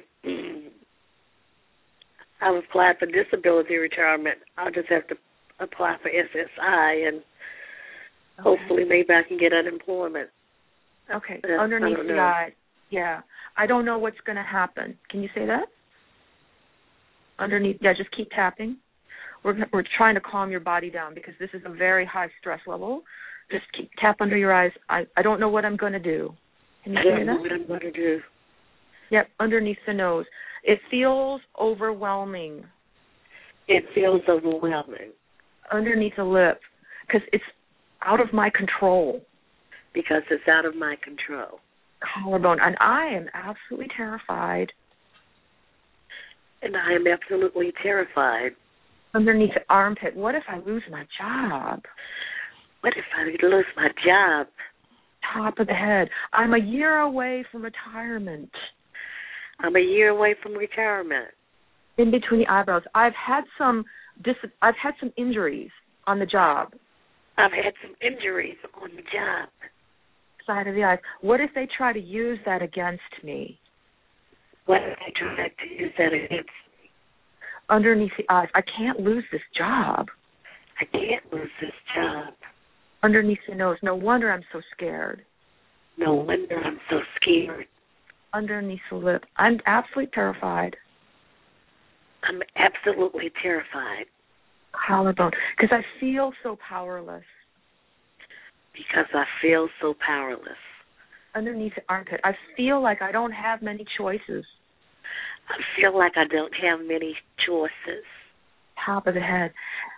I've applied for disability retirement. I'll just have to apply for S S I and okay. hopefully maybe I can get unemployment. Okay, uh, underneath the know. eye. Yeah. I don't know what's going to happen. Can you say that? Underneath, yeah, just keep tapping. We're we're trying to calm your body down because this is a very high stress level. Just keep tap under your eyes. I, I don't know what I'm going to do. Can you I say don't that? know what I'm going to do. Yep, underneath the nose. It feels overwhelming. It feels overwhelming. Underneath the lip because it's out of my control. Because it's out of my control. Collarbone. And I am absolutely terrified. And I am absolutely terrified. Underneath the armpit. What if I lose my job? What if I lose my job? Top of the head. I'm a year away from retirement. I'm a year away from retirement. In between the eyebrows. I've had some dis- I've had some injuries on the job. I've had some injuries on the job. Side of the eyes. What if they try to use that against me? What if they try to use that against me? Underneath the eyes. I can't lose this job. I can't lose this job. Underneath the nose. No wonder I'm so scared. No wonder I'm so scared. Underneath the lip. I'm absolutely terrified. I'm absolutely terrified. Collarbone. Because I feel so powerless. Because I feel so powerless. Underneath the armpit, I feel like I don't have many choices. I feel like I don't have many choices. Top of the head.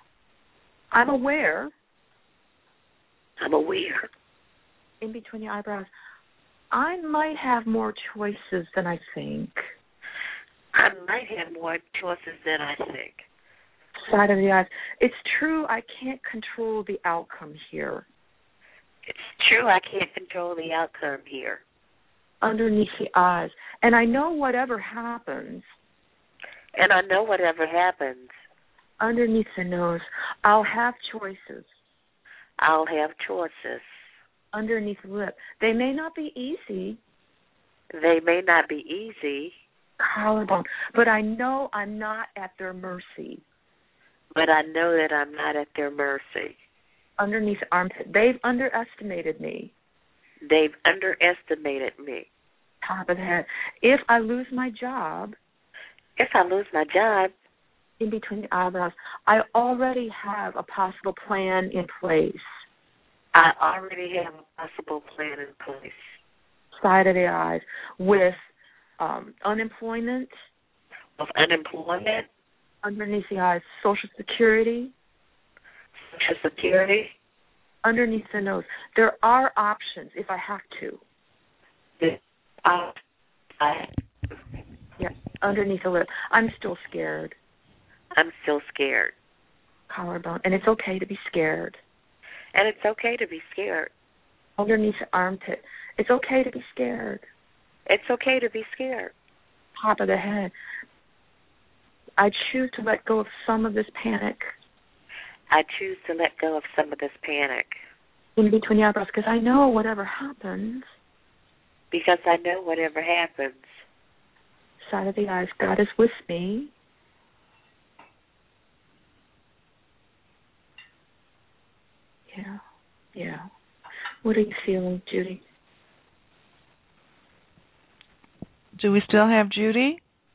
I'm aware. I'm aware. In between the eyebrows. I might have more choices than I think. I might have more choices than I think. Side of the eyes. It's true I can't control the outcome here. It's true I can't control the outcome here. Underneath the eyes. And I know whatever happens. And I know whatever happens. Underneath the nose. I'll have choices. I'll have choices. Underneath the lip. They may not be easy. They may not be easy. Collarbone. But I know I'm not at their mercy. But I know that I'm not at their mercy. Underneath the armpit. They've underestimated me. They've underestimated me. Top of the head. If I lose my job. If I lose my job. In between the eyebrows. I already have a possible plan in place. I already have a possible plan in place. Side of the eyes. With um, unemployment. With unemployment. Underneath the eyes. Social Security. Social Security. Underneath the nose. There are options if I have to. I, I, yeah, underneath the lip. I'm still scared. I'm still scared. Collarbone. And it's okay to be scared. And it's okay to be scared. Underneath the armpit. It's okay to be scared. It's okay to be scared. Top of the head. I choose to let go of some of this panic. I choose to let go of some of this panic. In between the eyebrows, because I know whatever happens. Because I know whatever happens. Side of the eyes, God is with me. Yeah, yeah. What are you feeling, Judy? Do we still have Judy?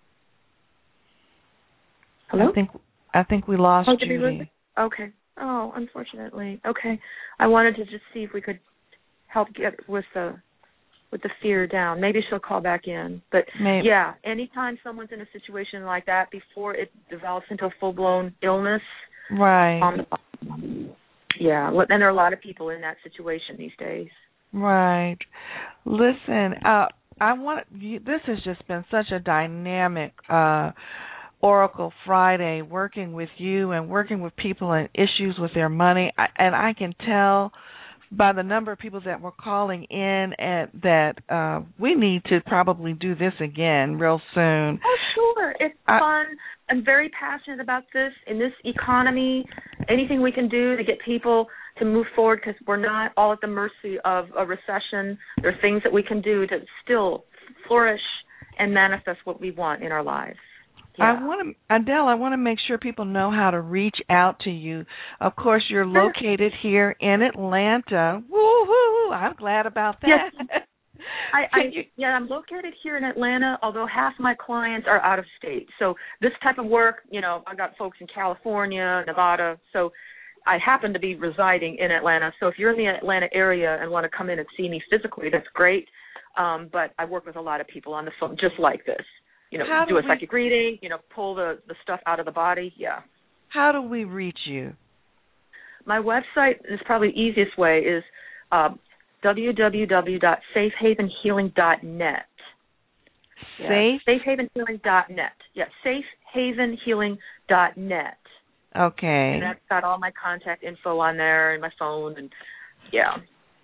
Hello? I think I think we lost oh, Judy. Okay. Oh, unfortunately. Okay. I wanted to just see if we could help get with the with the fear down. Maybe she'll call back in. But Maybe. yeah, anytime someone's in a situation like that before it develops into a full blown illness. Right. Um, yeah. And there are a lot of people in that situation these days. Right. Listen, uh, I want you, this has just been such a dynamic uh Oracle Friday, working with you and working with people and issues with their money. I, and I can tell by the number of people that were calling in and that uh, we need to probably do this again real soon. Oh, sure. It's I, fun. I'm very passionate about this. In this economy, anything we can do to get people to move forward, because we're not all at the mercy of a recession. There are things that we can do to still flourish and manifest what we want in our lives. Yeah. I want to, Adele, I want to make sure people know how to reach out to you. Of course, you're located here in Atlanta. Woo-hoo! I'm glad about that. Yes. I, I you, yeah, I'm located here in Atlanta, although half my clients are out of state. So this type of work, you know, I got folks in California, Nevada. So I happen to be residing in Atlanta. So if you're in the Atlanta area and want to come in and see me physically, that's great. Um, but I work with a lot of people on the phone just like this. You know, How do a do psychic we, reading, you know, pull the, the stuff out of the body, yeah. How do we reach you? My website is probably the easiest way is um, w w w dot safe haven healing dot net. Safe? Yeah. safe haven healing dot net. Yeah, safe haven healing dot net. Okay. And that's got all my contact info on there and my phone and, yeah.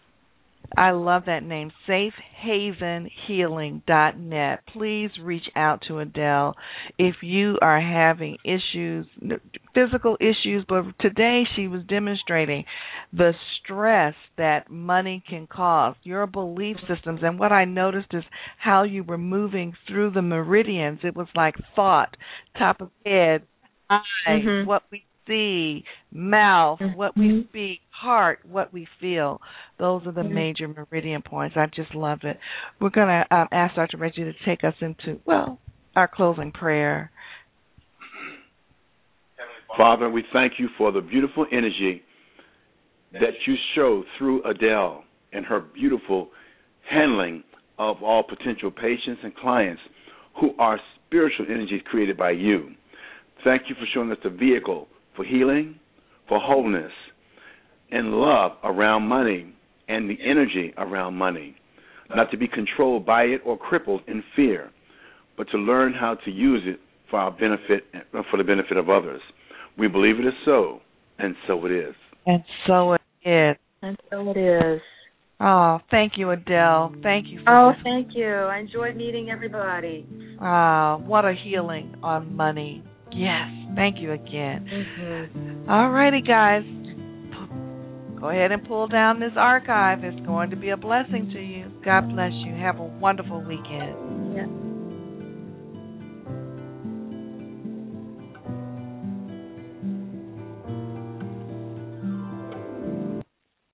I love that name, safe haven healing dot net. Please reach out to Adele if you are having issues, physical issues, but today she was demonstrating the stress that money can cause, your belief systems. And what I noticed is how you were moving through the meridians. It was like thought, top of head, eye, mm-hmm. what we see, mouth, mm-hmm. what we speak, heart, what we feel. Those are the mm-hmm. major meridian points. I just love it. We're going to um, ask Doctor Reggie to take us into, well, our closing prayer. Father, we thank you for the beautiful energy that you show through Adele and her beautiful handling of all potential patients and clients who are spiritual energies created by you. Thank you for showing us the vehicle for healing, for wholeness, and love around money and the energy around money, not to be controlled by it or crippled in fear, but to learn how to use it for our benefit, for the benefit of others. We believe it is so, and so it is. And so it is. And so it is. Oh, thank you, Adele. Thank you. For oh, this. thank you. I enjoyed meeting everybody. Oh, what a healing on money. Yes, thank you again. Mm-hmm. All righty, guys. Go ahead and pull down this archive. It's going to be a blessing to you. God bless you. Have a wonderful weekend. Yeah.